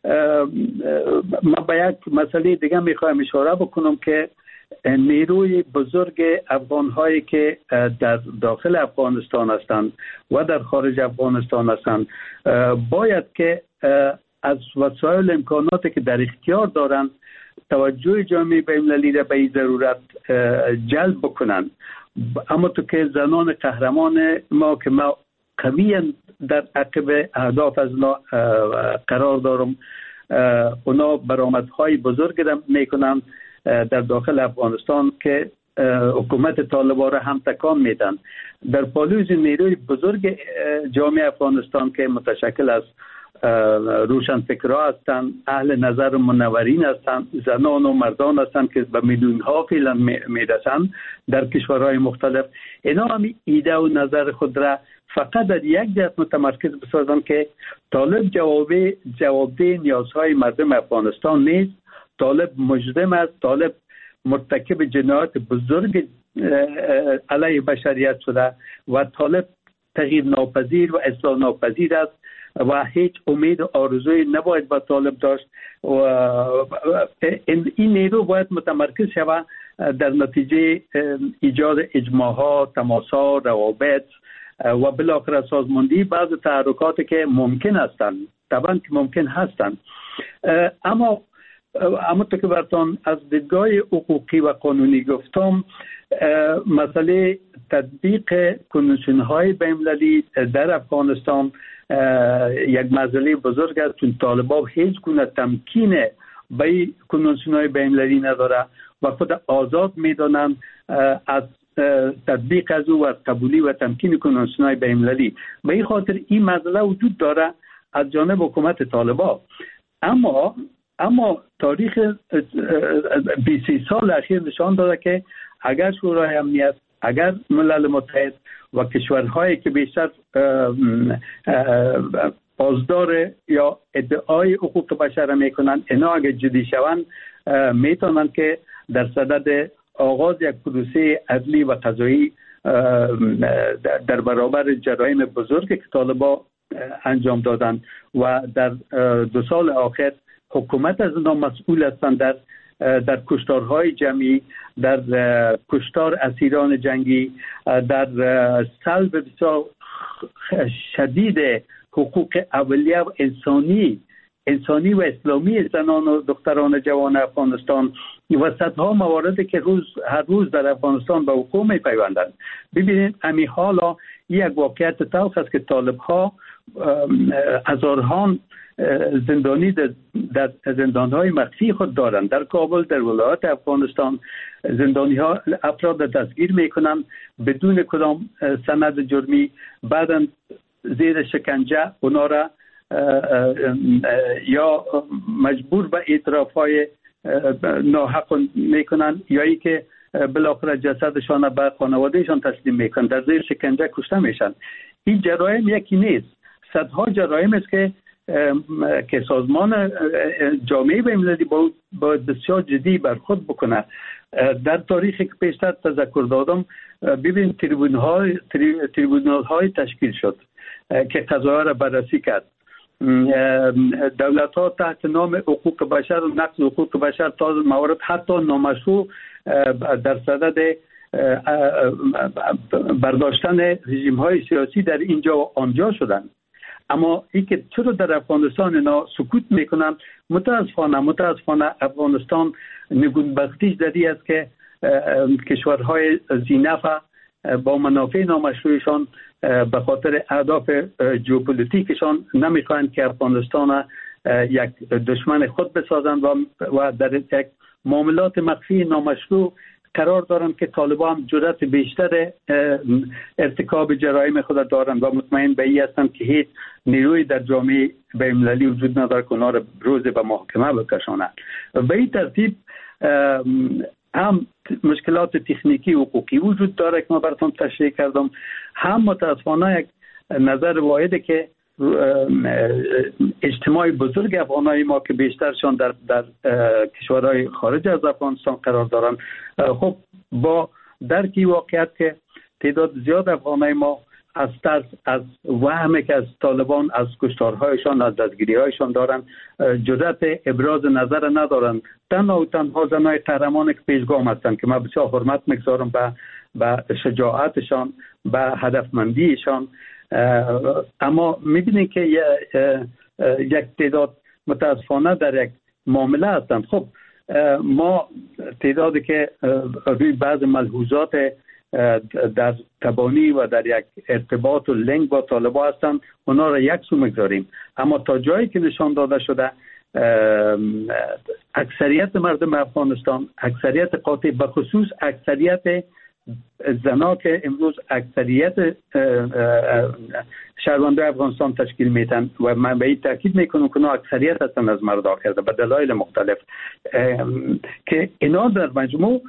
ما به یک مسئله دیگه میخوایم اشاره بکنم که نیروی بزرگ افغان‌هایی که در داخل افغانستان هستند و در خارج افغانستان هستند باید که از وسایل امکاناتی که در اختیار دارند توجه جامعه بین‌المللی را به این ضرورت جلب بکنند. اما تو که زنان قهرمان ما که ما قویاً در عقب اهداف از اونا قرار دارم، اونا برآمدهای بزرگ را میکنند در داخل افغانستان که حکومت طالبان را هم تکان میدن. در پالوی نیروی بزرگ جامعه افغانستان که متشکل از روشنفکرها هستند، اهل نظر منورین هستند، زنان و مردان هستند که به میلیون ها فعلا میرسند در کشورهای مختلف. اینا هم ایده و نظر خود را فقط در یک جهت متمرکز بسازند که طالب جوابده نیازهای مردم افغانستان نیست. طالب مجرم است، طالب مرتکب جنایات بزرگ علیه بشریت شده و طالب تغییر ناپذیر و اصلاح ناپذیر است و هیچ امید و آرزوی نباید با طالب داشت و این نیرو باید متمرکز شود در نتیجه ایجاد اجماعات، تماس‌ها، روابط و بالاخره سازماندهی بعض تحرکاتی که ممکن هستند، طبعا که ممکن هستند. اما تو که براتون از دیدگاه حقوقی و قانونی گفتم، مسئله تطبیق کنوانسیون‌های بین‌المللی در افغانستان یک مسئله بزرگ است، چون طالبان هیچ گونه تمکین به کنوانسیون‌های بین‌المللی نداره و خود آزاد میدانند از تطبیق از او و قبولی و تمکین کنوانسیون‌های بین‌المللی. به این خاطر این مسئله وجود داره از جانب حکومت طالبان. اما تاریخ 20 سال اخیر نشان داده که اگر شورای امنیت، اگر ملل متحد و کشورهایی که بیشتر پاسدار یا ادعای حقوق بشر میکنند، اینا اگر جدی شوند میتونند که در صدد آغاز یک پروسه عدلی و قضایی در برابر جرایم بزرگی که طالبان انجام دادند و در 2 سال آخر حکومت از آنها مسئول هستند در کشتارهای جمعی، در کشتار اسیران جنگی، در سلب بسیار شدید حقوق اولیه و انسانی و اسلامی زنان و دختران جوان افغانستان و صدها مواردی که هر روز در افغانستان به وقوع می‌پیوندند. ببینید همین حالا یک واقعیت تلخ است که طالب‌ها هزاران زندانی در زندان‌های مخفی خود دارند. در کابل، در ولایات افغانستان زندانی‌ها افراد دستگیر می‌کنند بدون کدام سند جرمی، بعداً زیر شکنجه اونا را یا مجبور به اعتراف‌های ناحق می‌کنند یا ای که بالاخره جسدشان به خانوادهشان تسلیم می‌کنند، در زیر شکنجه کشته میشن. این جرایم یکی نیست، صدها جرایم است که سازمان جامعه بین‌المللی باید بسیار جدی بر خود بکنه. در تاریخی که پیشتر تذکر دادم، ببین تریبونال های تشکیل شد که قضایا را بررسی کرد. دولت ها تحت نام حقوق بشر و نقض حقوق بشر تا موارد حتی نامشروع در صدد برداشتن رژیم های سیاسی در اینجا و آنجا شدند. اما این که چرا در افغانستان اینا سکوت میکنن؟ متاسفانه افغانستان نگونبختیش در این است که کشورهای ذی‌نفع با منافع نامشروعشان به خاطر اهداف ژئوپلیتیکشان نمیخواهند که افغانستان یک دشمن خود بسازند و در یک معاملات مخفی نامشروع قرار دارند که طالبان هم جرأت بیشتر ارتکاب جرایم خود دارند و مطمئن به این هستند که هیچ نیروی در جامعه بین‌المللی وجود ندارد که اونا را روز به محاکمه بکشانند. به این ترتیب هم مشکلات تکنیکی و حقوقی وجود داره که ما براتون تشریح کردم، هم متاسفانه یک نظر واحده که اجتماع بزرگ افغانای ما که بیشترشان در کشورهای خارج از افغانستان قرار دارند، خب با درکی واقعیت که تعداد زیاد افغانای ما از ترس از وهمی که از طالبان از کشتارهایشان از دستگیری‌هایشان دارند جرأت ابراز نظر ندارند. تنها زنای قهرمان که پیشگام هستند که ما بسیار حرمت می‌گذارم به شجاعتشان، به هدفمندیشان. اما می‌بینید که یک تعداد متاسفانه در یک معامله هستند. خب ما تعدادی که روی بعض ملحوظات در تبانی و در یک ارتباط و لینک با طالبان هستند اونا را یک سو میگذاریم، اما تا جایی که نشان داده شده اکثریت مردم افغانستان، اکثریت قاطع، به خصوص اکثریت زنا که امروز اکثریت شهروندان افغانستان تشکیل میدن و من به این تاکید میکنم که اونا اکثریت هستند از مرد آخرده به دلایل مختلف، که اینا در مجموع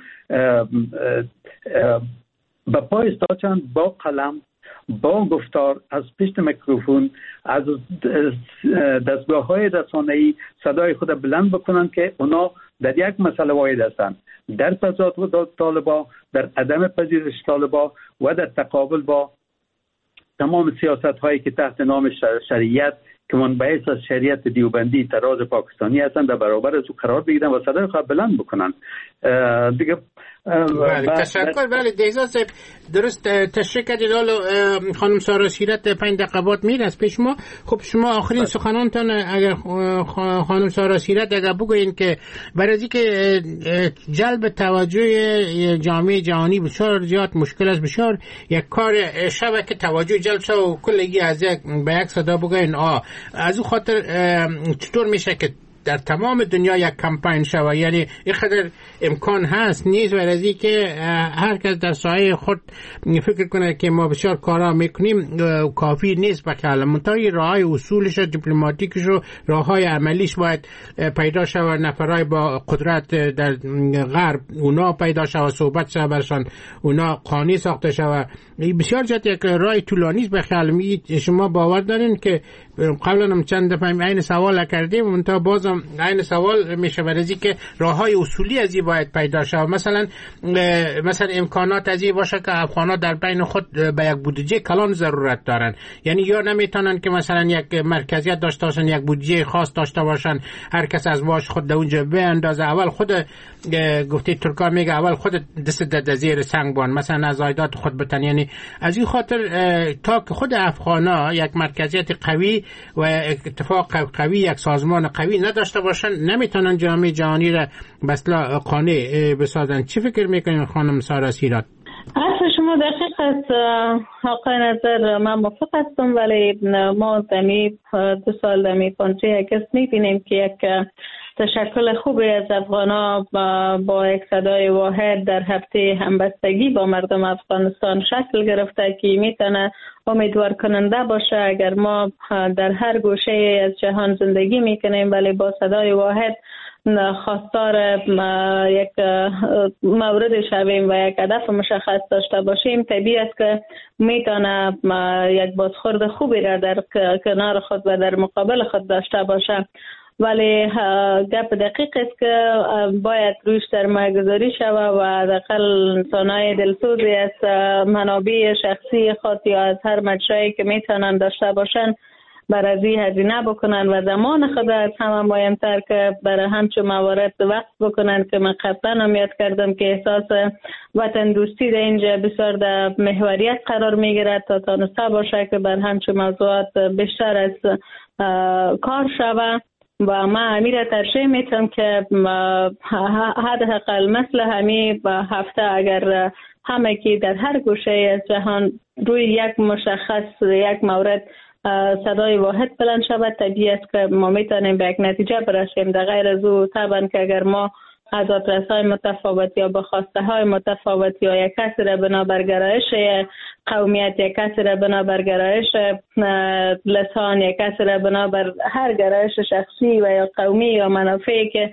به پای استادند با قلم، با گفتار، از پشت میکروفون، از دستگاه‌های رسانه‌ای صدای خود بلند بکنن که اونا در یک مسئله واحد هستند، در تضاد طالبان، در عدم پذیرش طالبان و در تقابل با تمام سیاست‌هایی که تحت نام شریعت که منبعث از شریعت دیوبندی طراز پاکستانی هستند در برابر از او قرار بگیرن و صدای خود بلند بکنن دیگه. تشکر. بله دهزاد صاحب درست تشریح کردید. حالا خانم سارا سیرت 5 دقیقه بعد میره از پیش ما. خب شما آخرین سخنانتان اگر خانم سارا سیرت اگر بگوین که برای اینکه جلب توجه جامعه جهانی بسیار زیاد مشکل است، بسیار یک کار شبکه توجه جلب شد و کلگی از به یک صدا بگوین از اون خاطر چطور میشه که در تمام دنیا یک کمپین شود؟ یعنی این قدر امکان هست نیست ورزی که هر کس در سایه خود فکر کنه که ما بسیار کارا میکنیم کافی نیست. بکل منطقی راه های اصولش و دیپلماتیکش و راه های عملیش باید پیدا شود. نفرهای با قدرت در غرب اونا پیدا شود، صحبت شود برشان، اونا قانونی ساخته شود. بسیار جد یک راه طولانی است. بخیال شما باور دارین که قبلا هم چند دفعه این سوال کردیم منتها بازم این سوال میشه برای که راههای اصولی از این باید پیدا شود. مثلا امکانات از این باشه که افغان‌ها در بین خود به یک بودجه کلان ضرورت دارن، یعنی یا نمیتونن که مثلا یک مرکزیت داشته باشن، یک بودجه خاص داشته باشن، هر کس از معاش خود در اونجا بیاندازه. اول خود گفتی ترکا میگه اول خود دست در زیر سنگ بان، مثلا از عایدات خود بتن. یعنی از این خاطر تا که خود افغان‌ها یک مرکزیت قوی و اتفاق قوی، یک سازمان قوی نداشته باشن، نمیتونن جامعه جهانی را به اصطلاح قانع بسازن. چی فکر میکنین خانم سارا سیرات؟ حرف شما دقیق است آقای نظر، من موافق هستم، ولی ما دمی 2 سال دمی پانچه اگست میبینیم که یک تشکل خوبی از افغان‌ها با یک صدای واحد در هفته همبستگی با مردم افغانستان شکل گرفته که میتونه امیدوار کننده باشه. اگر ما در هر گوشه از جهان زندگی میکنیم ولی با صدای واحد خواستار یک مورد شویم و یک هدف مشخص داشته باشیم، طبیعی است که میتونه یک بازخورد خوبی را در کنار خود و در مقابل خود داشته باشه. ولی گپ دقیق است که باید روش سرمایه‌گذاری شود و حداقل انسان‌های دلسوزی از منابع شخصی خود یا از هر مجرایی که میتونن داشته باشن برای هزینه بکنن و زمان خود از همه مهمتر که برای همچون موارد وقت بکنن که من قبلا هم یاد کردم که احساس وطن دوستی در اینجا بسیار در محوریت قرار میگیرد تا تانسته باشه که بر همچون موضوعات بیشتر از کار شود. و من امیر ترشیح میتونم که حداقل مثل همین هفته اگر همه که در هر گوشه از جهان روی یک مشخص یک مورد صدای واحد بلند شود، طبیعی است که ما میتونیم به یک نتیجه برسیم. در غیر از او طبعا که اگر ما از آدرس‌های متفاوت یا به خواسته‌های متفاوت یا یک کسی را بنابر گرایش قومیت، یک کسی را بنابر گرایش لسان، یک کسی را بنابر هر گرایش شخصی و یا قومی یا منافعی که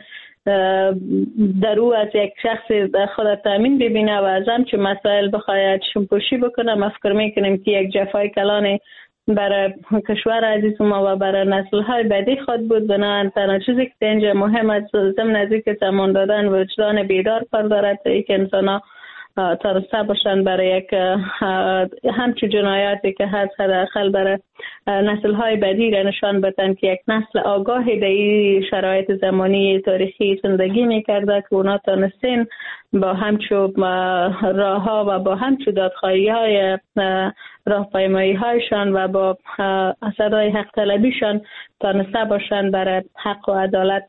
در او از یک شخص خود تامین ببینه و از همچون مسائل بخواید شمپوشی بکنه، ما فکر میکنیم که یک جفای کلانی برای کشور عزیز ما و برای نسل‌های بعدی خود بود. بنابراین تنها چیزی که اینجا مهم است ضمن از اینکه زمان دادن و وجدان بیدار کار دارد تا اینکه انسان‌ها ترسته باشن برای یک همچون جنایاتی که هست حداقل برای نسل‌های بعدی را نشان بدن که یک نسل آگاهی در این شرایط زمانی تاریخی زندگی می‌کرده که اونا تانستین با همچون راه‌ها و با همچون دادخواهی‌های راهپیمایی‌هایشان و با صدای حق طلبیشان تانسته باشن برای حق و عدالت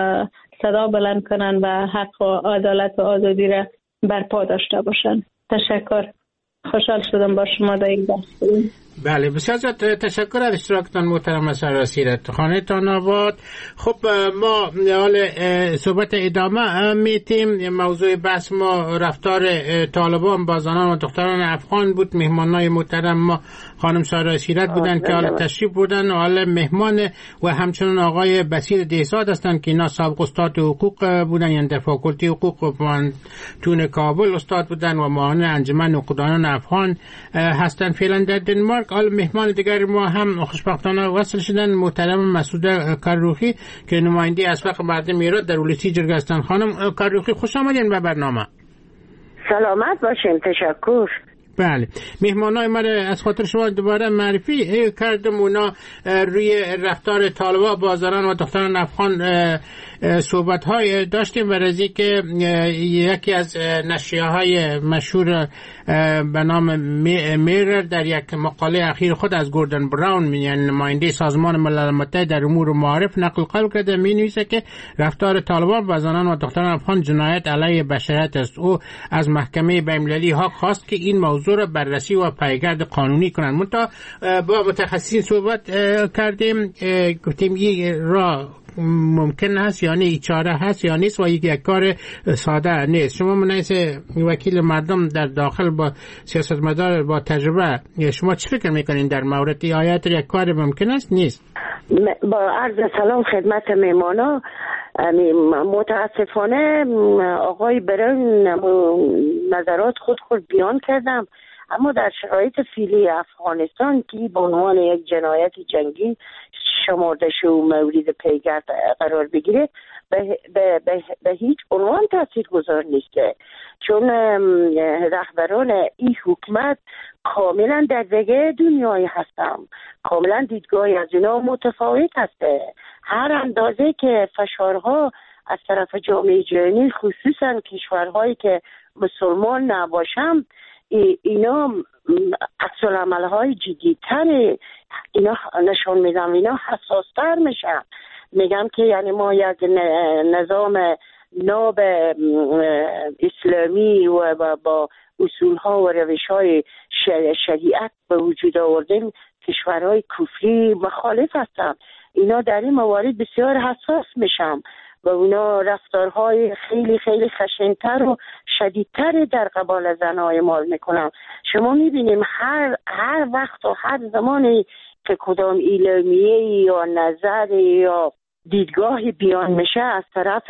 صدا بلند کنن و حق و عدالت و آزادی را برپا داشته باشن. تشکر، خوشحال شدم با شما در این بحث بودیم. بله، بسیار زیاد تشکر از اشتراکتان محترم سارا سیرات، خانه‌تان آباد. خب ما حال صحبت ادامه میتیم. موضوع بحث ما رفتار طالبان با زنان و دختران افغان بود. مهمانای محترم ما خانم سارا سیرات بودن که حال تشریف بودن و حال مهمان و همچنین آقای بصیر دهزاد هستند که اینا سابق استاد حقوق بودن، یعنی در فاکولته حقوق تون کابل استاد بودن و معاون انجمن نقدانان افغان هستند فعلا در دنمارک. حال مهمان دیگر ما هم خوشبختانه وصل شدن، محترم مسعود کروخی که نماینده از فقه مردم ایران در ولسی جرگه هستند. خانم کروخی خوش آمدین به برنامه. سلامت باشین، تشکر. بله، مهمانای ما از خاطر شما دوباره معرفی کردم. اونا روی رفتار طالبان با زنان و دختران افغان صحبت های داشتیم و رزی که یکی از نشریه‌های مشهور به نام میرر در یک مقاله اخیر خود از گوردن براون، یعنی نماینده سازمان ملل متحد در امور معارف، نقل قول کرده. می‌نویسه که رفتار طالبان با زنان و دختران افغان جنایت علیه بشریت است. او از محکمه بین‌المللی ها خواست که این موضوع را بررسی و پیگرد قانونی کنند. منتها با متخصصین صحبت کردیم، گفتیم یک راه ممکن هست یا نه، چاره هست یا نیست و یک کار ساده نیست. شما منیس وکیل مردم در داخل با سیاستمدار با تجربه، شما چی فکر میکنین در مورد آیات یک کار ممکن است نیست؟ با عرض سلام خدمت مهمانا. متاسفانه آقای برای نظرات خود بیان کردم، اما در شرایط فعلی افغانستان که به عنوان یک جنایت جنگی شمرده شده و مورد پیگرد قرار بگیره به هیچ عنوان تاثیرگذار نیست، چون رهبران این حکومت کاملا در دیگه دنیای هستن، کاملا دیدگاهی از اینا متفاوت هسته. هر اندازه که فشارها از طرف جامعه جهانی خصوصا کشورهایی که مسلمان نباشن اینا عکس‌العمل‌های جدی‌تر اینا نشون میدن، اینا حساس‌تر میشن. میگم که یعنی ما یک نظام ناب اسلامی و با اصولها و روش‌های شریعت به وجود آوردیم، کشورهای کفری مخالف هستن. اینا در این موارد بسیار حساس میشن و اونا رفتارهای خیلی خیلی خشن‌تر و شدیدتر در قبال زنهای ما میکنن. شما میبینیم هر وقت و هر زمانی که کدام اعلامیه یا نظر یا دیدگاهی بیان میشه از طرف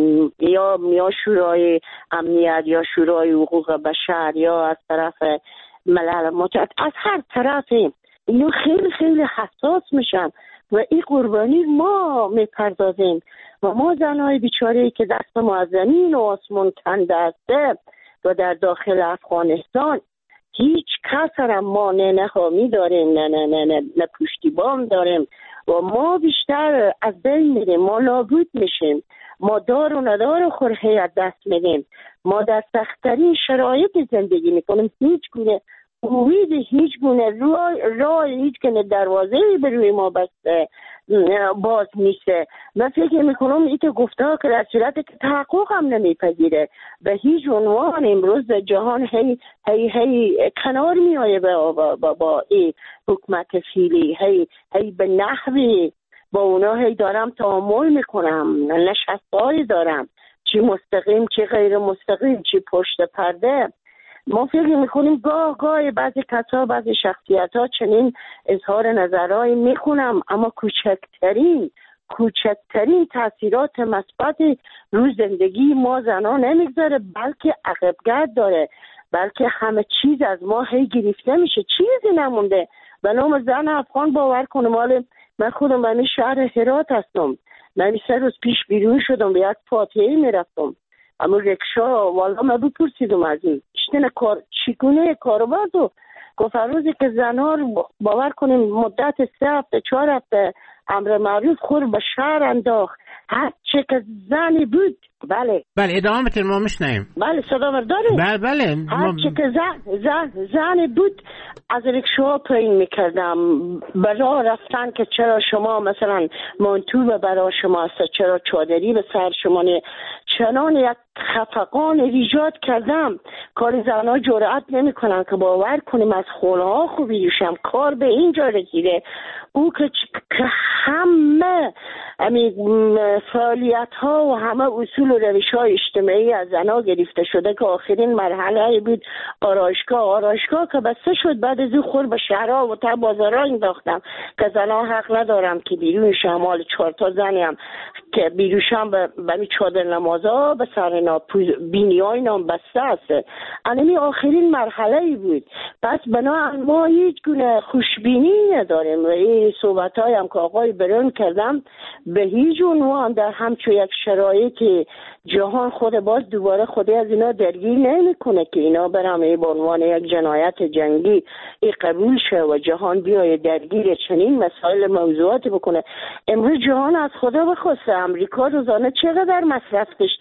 یا شورای امنیت یا شورای حقوق بشر یا از طرف ملل متحد، از هر طرف اینو خیلی خیلی حساس میشن و این قربانی ما میپردازیم و ما زنهای بیچاره‌ای که دست ما از زمین و آسمان کنده است و در داخل افغانستان هیچ کس را ما نه حامی داریم نه پشتیبان داریم و ما بیشتر از بین میریم، ما نابود میشیم، ما دار و ندار خورخیت دست میدیم، ما در سخت‌ترین شرایط زندگی میکنیم، هیچ گونه امید، هیچ گونه راه، هیچ گونه دروازه‌ای به روی ما بسته باز نیسته. من فکر میکنم این که گفتها که در صورت که تحقق هم نمیپذیره به هیچ عنوان امروز جهان هی کنار میایه با این حکومت فعلی، هی به نحوی با اونا هی دارم تعامل میکنم، نشسته‌ای دارم، چی مستقیم چی غیر مستقیم چی پشت پرده. ما فکر میکنیم گاه بعضی کسا بعضی شخصیت ها چنین اظهار نظرهایی میکنم اما کوچکترین تاثیرات مثبت روی زندگی ما زنان نمیگذاره، بلکه عقبگرد داره، بلکه همه چیز از ما هی گرفته میشه، چیزی نمونده. به نام زن افغان باور کنم، من خودم به شهر هرات هستم، من 3 روز پیش بیرون شدم به یک فاتحه میرفتم، اما رکشا والا من بپرسیدم از این چگونه کاروبار دو گفت روزی که زنها رو باور کنیم مدت 3 هفته 4 هفته امر معروف خور به شهر انداخت، هر چه که زنی بود. بله ادامه بتر ما میشنیم. بله صدا داریم. بله هر چه که زنی بود از رکشا پایین میکردم برای رفتن که چرا شما مثلا منتوب برای شما است، چرا چادری به سر شما نه، چنان یک خفقان ایجاد کردم کار زنها جرأت نمیکنن که باور کنیم از خونه ها خوبی دوشم. کار به اینجا رسیده او که همه فعالیت ها و همه اصول و روش های اجتماعی از زنها گرفته شده که آخرین مرحله بود آرایشگاه که بسته شد. بعد از او خور به شهرها و تا بازارها انداختم که زنها حق ندارم که بیرون شمال 4 تا زنی هم که بیروشم به چادر نمازها به سر بینی های نام بسته است. انمی آخرین مرحله بود. پس بنابراین ما هیچ گونه خوشبینی نداریم و این صحبت های هم که آقای برون کردم به هیچ عنوان در همچون یک شرایطی جهان خود باز دوباره خودی از اینا درگیر نمیکنه که اینا برام به عنوان یک جنایت جنگی قبول شه و جهان بیای درگیر چنین مسائل موضوعات بکنه. امروز جهان از خدا بخواسته امریکا روزانه چقدر مصرف داشت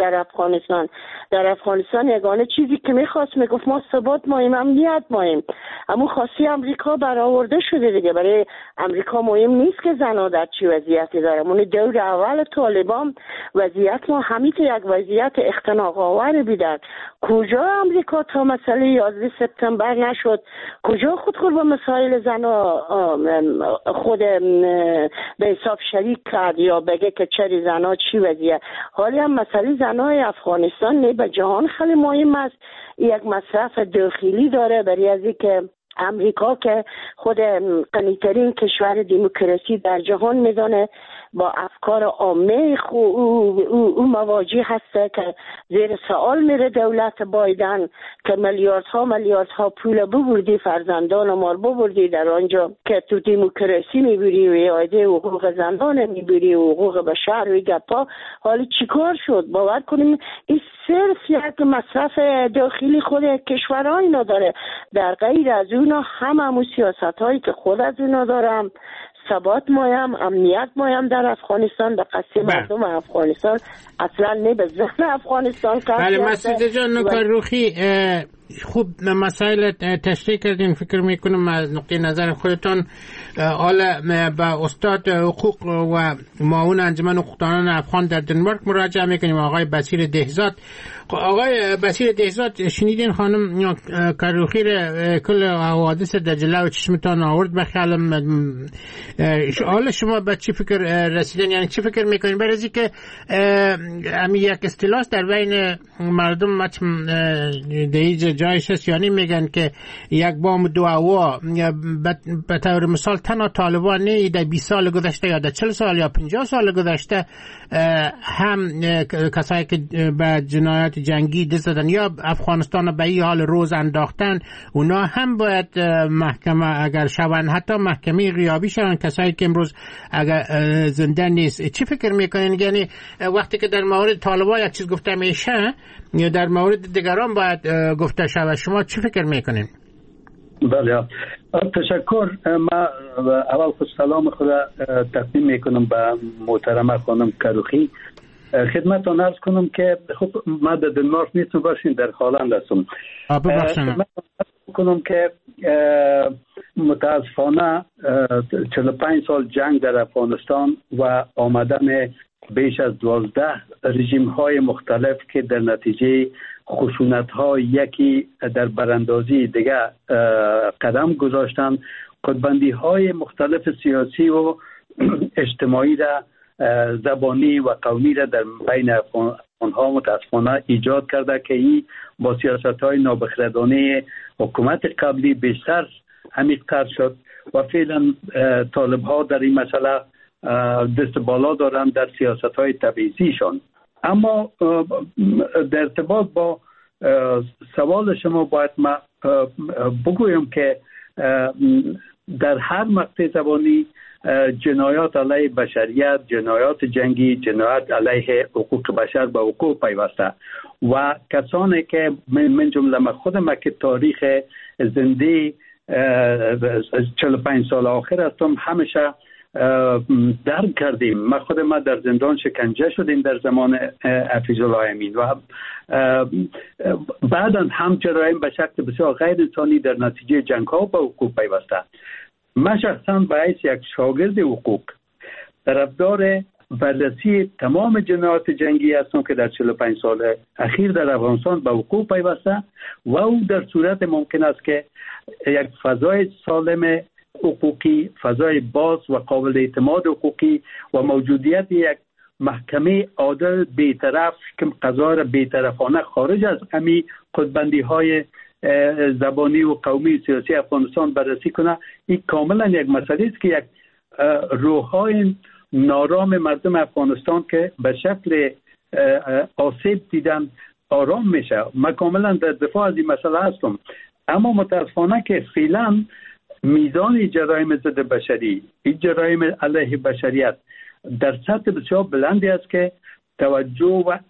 در افغانستان یگانه چیزی که میخواست میگفت ما ثبات مایم، امنیت مایم، اما خاصی امریکا برآورده شده دیگه. برای امریکا مهم نیست که زنها در چی وضعیتی دارن. اون دور اول طالبان وضعیت ما همین یک وضعیت اختناق آور بیدن. کجا امریکا تا مسئله 11 سپتامبر نشد؟ کجا خود با مسائل زنها خود به حساب شریک کرد یا بگه که چری زنها چی وضعیت؟ حالی هم مسئله زنهای افغانستان نه به جهان خیلی مهم است. یک مصرف داخلی داره برای از که امریکا که خود غنی‌ترین کشور دموکراسی در جهان میدانه با افکار عامه او مواجه هست که زیر سوال میره دولت بایدن که میلیاردها پول ببردی، فرزندان ما رو ببردی در آنجا که تو دموکراسی میبری و ایاده حقوق زنان میبری و حقوق بشر و گپا. حالی چیکار شد؟ باور کنیم این صرف یک مصرف داخلی خود کشورهای نداره. در غیر از اونا همون سیاست هایی که خود از اونا دارم، ثبات مایم، امنیت مایم در افغانستان، به قصه مردم افغانستان اصلا نه به ذهن افغانستان کسی. بله مسعود جان نوکرروخی، خوب مسائل تشریح کردین. فکر میکنم از نقطه نظر خودتان حالا با استاد حقوق و معاون انجمن حقوقدانان افغان در دنمارک مراجعه میکنیم، آقای بصیر دهزاد. آقای بصیر دهزاد، شنیدین خانم کروخی کل حوادث در جلو چشمتان آورد، بخیالم حالا شما به چی فکر رسیدن؟ یعنی چی فکر میکنین؟ برای که امی یک اصطلاح در بین مردم دیج جایش هست، یعنی میگن که یک بام دو هوا. به طور مثال تنها طالبان نه در 20 سال گذشته یا در 40 سال یا 50 سال گذشته هم کسایی که به جنایات جنگی دست دادن یا افغانستان به این حال روز انداختن، اونا هم باید محکمه اگر شون حتی محکمه غیابی شون، کسایی که امروز اگر زنده نیست. چی فکر میکنین؟ یعنی وقتی که در مورد طالبان یک چیز گفته میشه یا در مورد دیگران باید گفته شود، شما چی فکر میکنین؟ بله تشکر. من اول خود سلام خود تقدیم میکنم به محترمه خانم کروخی. خدمتتان عرض کنم که خب من در دنمارک نیستم، باشین در هلند هستم. خدمتتان عرض کنم که متاسفانه 45 سال جنگ در افغانستان و آمدن بیش از 12 رژیم های مختلف که در نتیجه خشونت ها یکی در براندازی دیگه قدم گذاشتن، خودبندی های مختلف سیاسی و اجتماعی را، زبانی و قومی را در بین آنها متاسفانه ایجاد کرده که این با سیاست های نابخردانه حکومت قبلی بیشتر عمیق‌تر شد و فعلا طالب ها در این مسئله دست بالا دارن در سیاست های تبعیضیشان. اما در ارتباط با سوال شما باید ما بگویم که در هر مقطع زمانی جنایات علیه بشریت، جنایات جنگی، جنایات علیه حقوق بشر به حقوق پیوسته و کسانی که من جمله خودم که تاریخ زنده 45 سال آخر هستم همیشه درک کردیم. ما خودم در زندان شکنجه شدیم در زمان حفیظالله امین و بعدا هم جرایم به شکل بسیار غیر انسانی در نتیجه جنگ ها به حقوق پیوسته. من شخصا به حیث یک شاگرد حقوق طرفدار بررسی تمام جنایات جنگی هستم که در 45 سال اخیر در افغانستان به حقوق پیوسته و او در صورت ممکن است که یک فضای سالم حقوقی، فضای باز و قابل اعتماد حقوقی و موجودیت یک محکمه عادل بی‌طرف که قضا را بی‌طرفانه خارج از همین خودبندی های زبانی و قومی و سیاسی افغانستان بررسی کنه، این کاملا یک مسئله است که یک روح‌های نارام مردم افغانستان که به شکل آسیب دیدن آرام میشه. من کاملا در دفاع از این مسئله هستم، اما متاسفانه که فعلا میزان جرایم ضد بشری، این جرایم علیه بشریت در سطح بسیار بلندی است که توجه و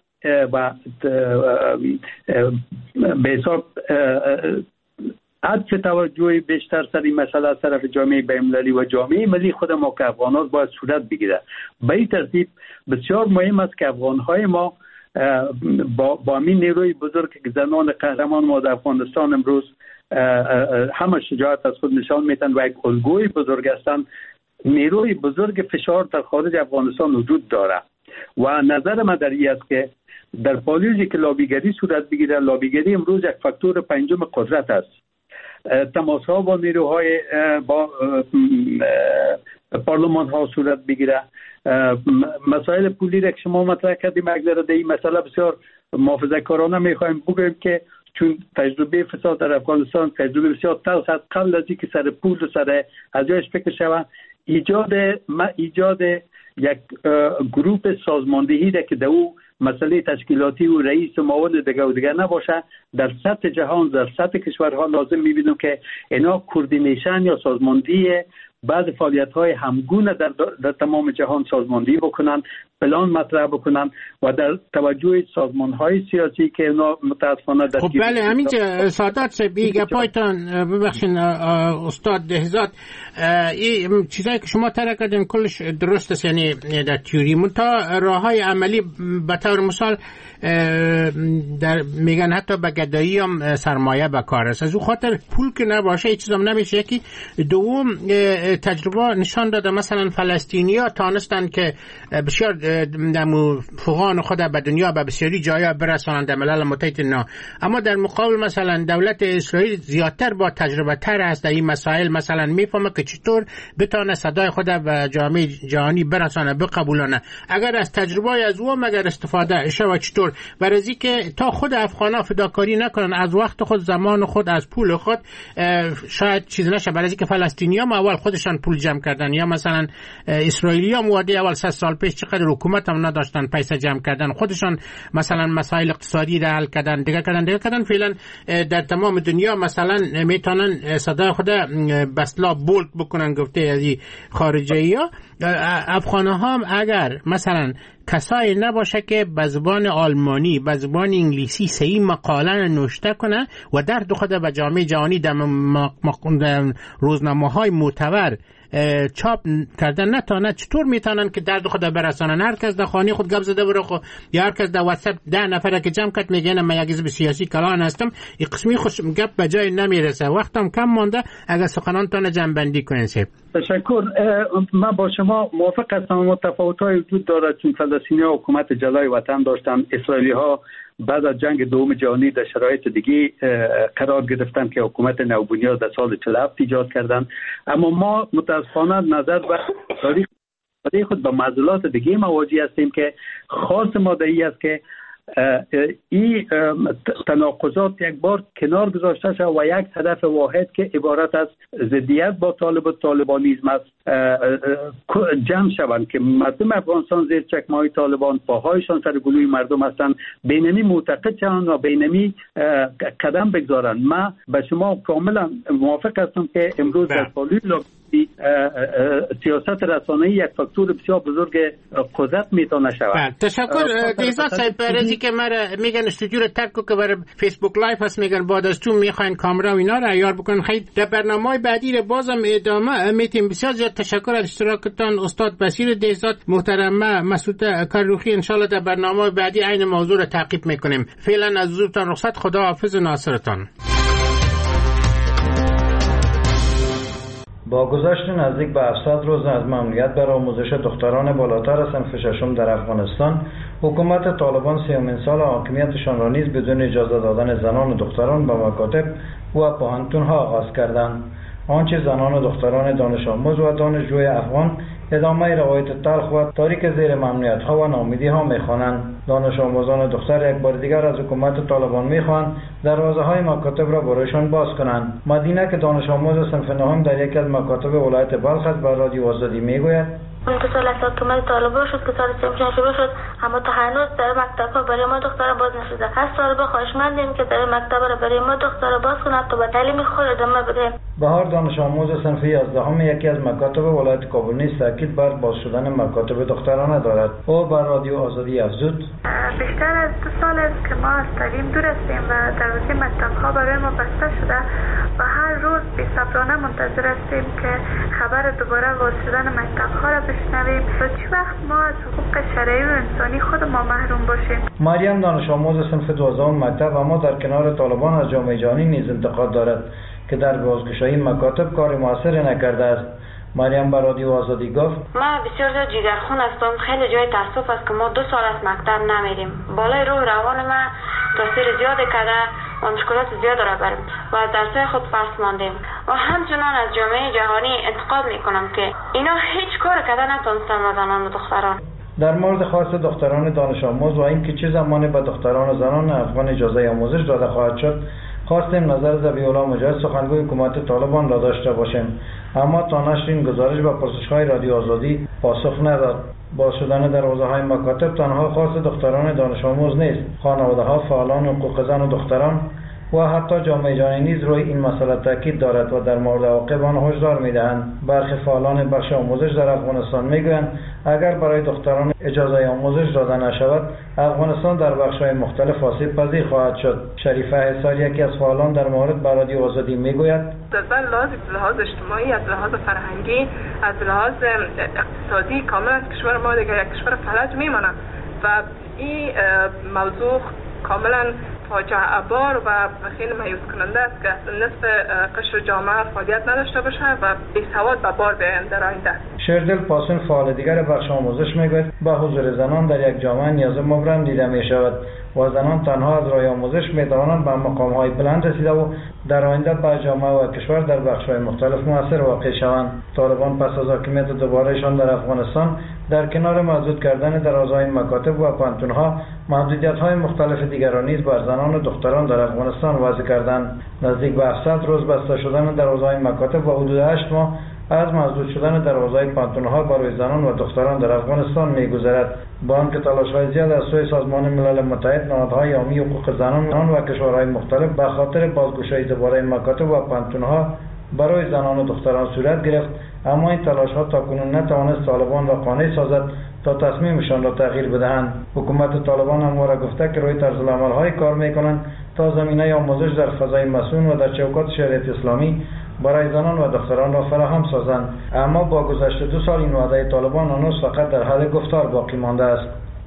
به حساب عطف توجه بیشتر سر این مسئله از طرف جامعه بین‌المللی و جامعه ملی خود ما که افغانان باید صورت بگیره. به این ترتیب بسیار مهم است که افغان‌های ما با همین نیروی بزرگ که زنان قهرمان ما در افغانستان امروز همه شجاعت از خود نشان میدن و یک الگوی بزرگ هستند، نیروی بزرگ فشار در خارج افغانستان وجود داره و نظر من در این است که در پالیوزی که لابیگری صورت بگیره، لابیگری امروز یک فاکتور پنجم قدرت است. تماس ها با نیروهای با پارلمان ها صورت بگیره. مسائل پولی را که شما مطرح کردیم اگر در این مسئله بسیار محافظه‌کارانه میخوایم بگویم که چون تجربه فساد در افغانستان تجربه بسیار تلخ است. قبل از اینکه سر پول و سر از جایش فکر شود، ایجاد یک گروه سازماندهی ده که او مسئله تشکیلاتی و رئیس و معاون دیگر نباشه، در سطح جهان، در سطح کشورها لازم می‌بینیم که اینا کوردینیشن یا سازماندهی بعض فعالیت‌های همگونه در تمام جهان سازماندهی بکنن، پلان مطرح بکنن و در توجه سازمان‌های سیاسی که اینا متأسفانه در خب بله، همینجا سادات صاحب بیگه پایتان ببخشین استاد دهزاد، این چیزایی که شما طرح کردین کلش درست است، یعنی در تئوری منتها راه‌های عملی به طور مثال میگن حتی به گدایی هم سرمایه به کار است. از اون خاطر پول که نباشه هیچ چیزام نمیشه. یکی دوم تجربه نشان داده مثلا فلسطینی‌ها تانستن که بسیار دمو فغان خود به دنیا به بسیاری جایا برسانند در ملل متحد نه، اما در مقابل مثلا دولت اسرائیل زیادتر با تجربه تر است در این مسائل، مثلا میفهمه که چطور بتونه صدای خود به جامعه جهانی برسانه بقبولانه. اگر از تجربه از او مگر استفاده شود چطور، برای که تا خود افغانا فداکاری نکنن از وقت خود، زمان خود، از پول خود، شاید چیز نشه. برای که فلسطینی‌ها اول خودشان پول جمع کردن، یا مثلا اسرائیلی‌ها مواده اول 3 سال پیش چقدر حکومت هم نداشتن پیسه جمع کردن، خودشان مثلا مسائل اقتصادی را حل کردن، دیگه کردن. فعلا در تمام دنیا مثلا میتونن صدای خود بسلا بولد بکنن، گفته از خارجی‌ها. افغان‌ها هم اگر مثلا کسایی نباشه که به زبان آلمانی، به زبان انگلیسی صحیح مقاله نوشته کنه و درد خود به جامعه جهانی در روزنامه‌های معتبر چاپ کردن نتانه، چطور میتونن که درد خود برسانن؟ هر کس در خانه خود گپ زده بره خو، یا هر کس در واتساپ 10 نفر که جمع کرد میگه من یک حزب سیاسی کلان هستم، این قسمی خوش گپ به جای نمیرسه. وقتم کم مونده، اگر سخنانتون جمع بندی کنین. تشکر. من با شما موافق هستم، متفاوت‌های وجود دارد. چون فلسطینی‌ها حکومت جلای وطن داشتن، اسرائیلی‌ها بعد از جنگ دوم جهانی در شرایط دیگه قرار گرفتن که حکومت نوبنیاد در سال 47 ایجاد کردن. اما ما متاسفانه نظر به تاریخ خود به معضلات دیگه مواجه هستیم که خاص ماده‌ای است که این تناقضات یک بار کنار گذاشته شد و یک هدف واحد که عبارت از ضدیت با طالبانیسم است جمع شوند که مردم افغانستان زیر چکمه‌های طالبان پاهایشان سر گلوی مردم هستند، بینمی معتقد شوند و بینمی قدم بگذارند. من به شما کاملا موافق هستم که امروز در پالوی سیاست رسانه‌ای یک فاکتور بسیار بزرگ قدرت میتونه شود. تشکر دیزاد صاحب. برای که مرا میگن استودیو رو ترک که برای فیسبوک لایو هست، میگن بعد از تو میخواین کامرا و اینا رو عیار بکنن. خیلی در برنامه‌های بعدی رو بازم ادامه میتیم. بسیار زیاد تشکر از اشتراکتان استاد بصیر دیزاد، محترم مسعود کروخی. ان شاءالله در برنامه‌های بعدی عین موضوع رو تعقیب میکنیم. فعلا از حضورتان رخصت. خدا حافظ ناصرتان. با گذشت نزدیک به 700 روز از ممنوعیت بر آموزش دختران بالاتر صنف ششم در افغانستان، حکومت طالبان 30مین سال حاکمیتشان را نیز بدون اجازه دادن زنان و دختران به مکاتب و پوهنتون‌ها آغاز کردند. آنچه زنان و دختران دانش آموز و دانشجوی افغان ادامه روایت تلخ و تاریک زیر ممنوعیت‌ها و ناامیدی‌ها می‌خوانند. دانش آموزان دختر یک بار دیگر از حکومت طالبان می‌خواهند دروازه‌های مکاتب را برایشان باز کنند. مدینه که دانش آموز صنف نهم در یکی از مکاتب ولایت بلخ است بر رادیو آزادی میگوید اون که سال از حکومت طالبان شد که سال 30 شروع شد، اما تا هنوز در مکتب‌ها برای ما دختران باز نشده. از طالبان خواهشمندیم که در مکتب را برای ما دختران باز کنند تا به تعلیم خود ادامه بدهیم. بهار دانش آموز صنف 11 یکی از مکاتب ولایت کابل نیز تاکید بر باز شدن مکاتب دخترانه دارد. او بر رادیو آزادی افزود: بیشتر از 2 سال است که ما از تعلیم دور هستیم و دروازه مکتب‌ها برای ما بسته شده و هر روز بی‌صبرانه منتظر هستیم که خبر دوباره باز شدن مکتب‌ها را بشنویم و چه وقت ما از حقوق شرعی و انسانی خود ما محروم باشیم. مریم دانش آموز صنف 12 مکتب اما در کنار طالبان از جامعه جهانی نیز انتقاد دارد که در بازگشایی مکاتب کار موثری نکرده است. مریم بر رادیو آزادی گفت: ما بسیار زیاد جگرخون هستم. خیلی جای تاسف است که ما 2 سال از مکتب نمیریم. بالای روح روان ما تاثیر زیاد کرده و مشکلات زیاد را بریم و از درسای خود پس ماندیم و همچنان از جامعه جهانی انتقاد میکنم که اینا هیچ کار کرده نتونستن و زنان و دختران. در مورد خواست دختران دانش آموز و اینکه چه زمانی به دختران و زنان افغان اجازه آموزش داده خواهد شد خواستیم نظر ذبیح الله مجاهد سخنگوی حکومت طالبان را داشته باشیم، اما تا نشر این گزارش به پرسش‌های رادیو آزادی پاسخ نداد. باز شدن دروازه‌های مکاتب تنها خواست دختران دانش آموز نیست. خانواده‌ها، فعالان حقوق زن و دختران و حتی جامعه جهانی نیز روی این مسئله تاکید دارد و در مورد عواقب آن هشدار می‌دهند. برخی فعالان بخش آموزش در افغانستان می‌گویند اگر برای دختران اجازه آموزش داده نشود، افغانستان در بخش‌های مختلف آسیب پذیر خواهد شد. شریفه حسار یکی از فعالان در مورد به رادیو آزادی می‌گوید: از لحاظ اجتماعی، از لحاظ فرهنگی، از لحاظ اقتصادی کاملا کشور ما دیگر یک کشور فلج می‌ماند و این موضوع کاملا فاجعه بار و خیلی مایوس کننده است که نصف قشر جامعه فعالیت نداشته باشه و بی‌سواد به بار بیاین در آینده. شردل پاسون فعال دیگر بخش آموزش میگوید به حضور زنان در یک جامعه نیاز مبرم دیده می شود و زنان تنها از راه آموزش می توانند به مقام‌های بلند رسیده و در آینده به جامعه و کشور در بخش‌های مختلف مؤثر واقع شوند. طالبان پس از حاکمیت دوبارهشان در افغانستان در کنار محدود کردن دروازه‌های مکاتب و پانتون‌ها محدودیت‌های مختلف دیگر را نیز بر زنان و دختران در افغانستان وضع کردند. نزدیک به 700 روز بسته شدن دروازه‌های مکاتب و حدود 8 ماه از مسدود شدن دروازه‌های پانتون‌ها برای زنان و دختران در افغانستان می‌گذرد. با آنکه تلاش‌های زیاد از سوی سازمان ملل متحد، نهادهای عامی حقوق زنان و کشورهای مختلف به خاطر بازگشایی دوباره مکاتب و پانتون‌ها برای زنان و دختران صورت گرفت، اما این تلاش‌ها تاکنون نتوانست طالبان را قانع سازد تا تصمیمشان را تغییر بدهند. حکومت طالبان همواره گفته که روی طرزالعمل‌های کار می‌کنند تا زمینه آموزش در فضای مسئول و در چوکات شریعت اسلامی برای زنان و دختران را فراهم سازند، اما با گذشت 2 سال این وعده طالبان هنوز فقط در حد گفتار باقی مانده است.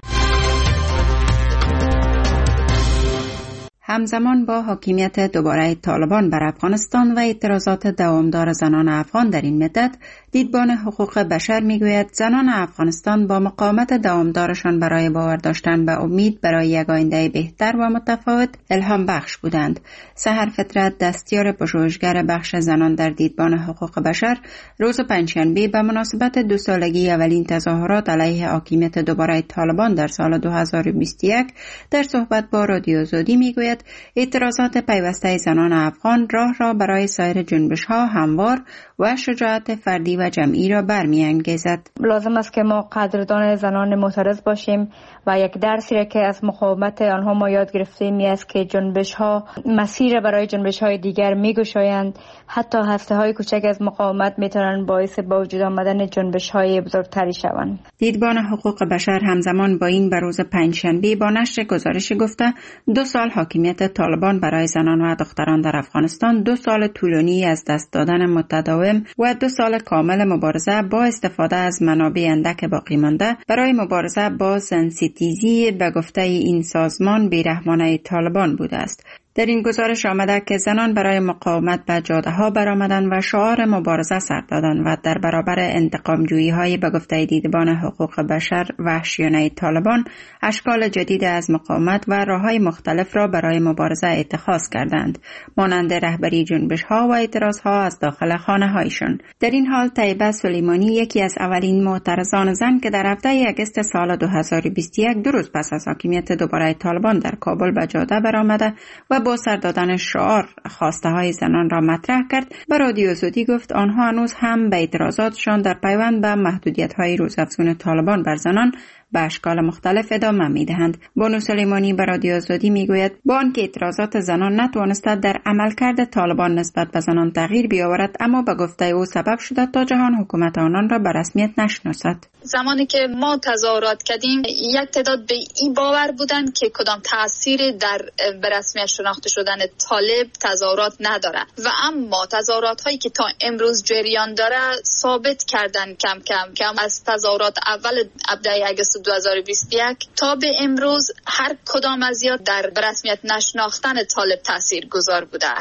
همزمان با حاکمیت دوباره طالبان بر افغانستان و اعتراضات دوامدار زنان افغان در این مدت، دیدبان حقوق بشر میگوید زنان افغانستان با مقاومت دوامدارشان برای باور داشتن به امید برای یک آینده بهتر و متفاوت الهام بخش بودند. سحر فطرت، دستیار پژوهشگر بخش زنان در دیدبان حقوق بشر، روز پنجشنبه به مناسبت 2 سالگی اولین تظاهرات علیه حاکمیت دوباره طالبان در سال 2021 در صحبت با رادیو آزادی میگوید اعتراضات پیوسته زنان افغان راه را برای سایر جنبش‌ها هموار و شجاعت فردی و جمعی را برمی‌انگیزد. لازم است که ما قدردان زنان معترض باشیم و یک درسی را که از مقاومت آنها ما یاد گرفتیم است که جنبش‌ها مسیر برای جنبش‌های دیگر می‌گشایند. حتی هسته‌های کوچک از مقاومت می‌توانند باعث به وجود آمدن جنبش‌های بزرگتری شوند. دیدبان حقوق بشر همزمان با این بروز پنجشنبه با نشر گزارشی گفته 2 سال حاکمیت طالبان برای زنان و دختران در افغانستان 2 سال طولانی از دست دادن متداوم و 2 سال کامل مبارزه با استفاده از منابع اندک باقی مانده برای مبارزه با سنسیتیزی به گفته این سازمان بیرحمانه طالبان بوده است. در این گزارش آمده که زنان برای مقاومت به جاده‌ها برآمدند و شعار مبارزه سر دادند و در برابر انتقام‌جویی‌های به گفته دیدبان حقوق بشر وحشیانه طالبان اشکال جدید از مقاومت و راه‌های مختلف را برای مبارزه اتخاذ کردند، مانند رهبری جنبش‌ها و اعتراض‌ها از داخل خانه‌هایشان. در این حال طیبه سلیمانی، یکی از اولین معترضان زن که در هفته اگست سال 2021 2 روز پس از حاکمیت دوباره طالبان در کابل به جاده برآمده و با سر دادن شعار خواسته های زنان را مطرح کرد، به رادیو آزادی گفت آنها هنوز هم به اعتراضاتشان در پیوند به محدودیت های روزافزون طالبان بر زنان به اشکال مختلف ادامه می‌دهند. بانو سلیمانی به رادیو آزادی میگوید با آنکه اعتراضات زنان نتوانسته در عملکرد طالبان نسبت به زنان تغییر بیاورد، اما به گفته او سبب شده تا جهان حکومت آنان را به رسمیت نشناسد. زمانی که ما تظاهرات کردیم، یک تعداد به این باور بودند که کدام تأثیری در به رسمیت شناخته شدن طالب تظاهرات نداره و اما تظاهرات هایی که تا امروز جریان داره ثابت کردن کم کم از تظاهرات اول ابتدای اگست 2021 تا به امروز هر کدام از یا در رسمیت نشناختن طالب تاثیر گذار بوده است.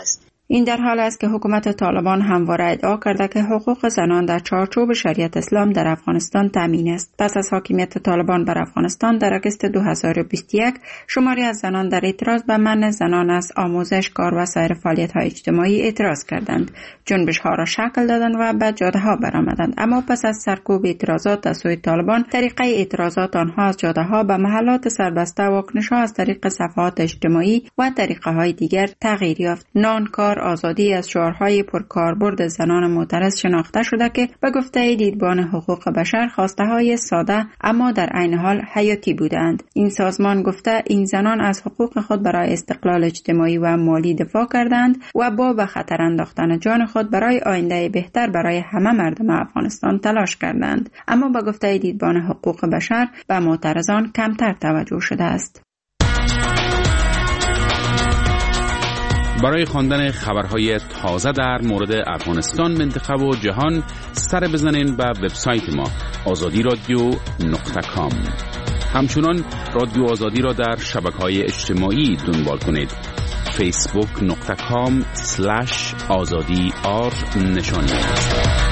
این در حال است که حکومت طالبان همواره ادعا کرده که حقوق زنان در چارچوب شریعت اسلام در افغانستان تامین است. پس از حاکمیت طالبان بر افغانستان در اگست 2021 شماری از زنان در اعتراض به منع زنان از آموزش، کار و سایر فعالیت‌های اجتماعی اعتراض کردند. جنبش‌ها را شکل دادند و به جاده‌ها برآمدند. اما پس از سرکوب اعتراضات از سوی طالبان، طریقه اعتراضات آنها از جاده‌ها به محلات سربسته، واکنش‌ها از طریق صفحات اجتماعی و طریقه‌های دیگر تغییر یافت. نان، کار، آزادی از شعارهای پرکاربرد زنان معترض شناخته شده که به گفته دیدبان حقوق بشر خواسته‌های ساده اما در عین حال حیاتی بودند. این سازمان گفته این زنان از حقوق خود برای استقلال اجتماعی و مالی دفاع کردند و با به خطر انداختن جان خود برای آینده بهتر برای همه مردم افغانستان تلاش کردند. اما به گفته دیدبان حقوق بشر به معترضان کمتر توجه شده است. برای خواندن خبرهای تازه در مورد افغانستان، منطقه و جهان سر بزنین به وبسایت ما azadiradio.com. همچنان رادیو آزادی را در شبکه‌های اجتماعی دنبال کنید. facebook.com/azadi نشانی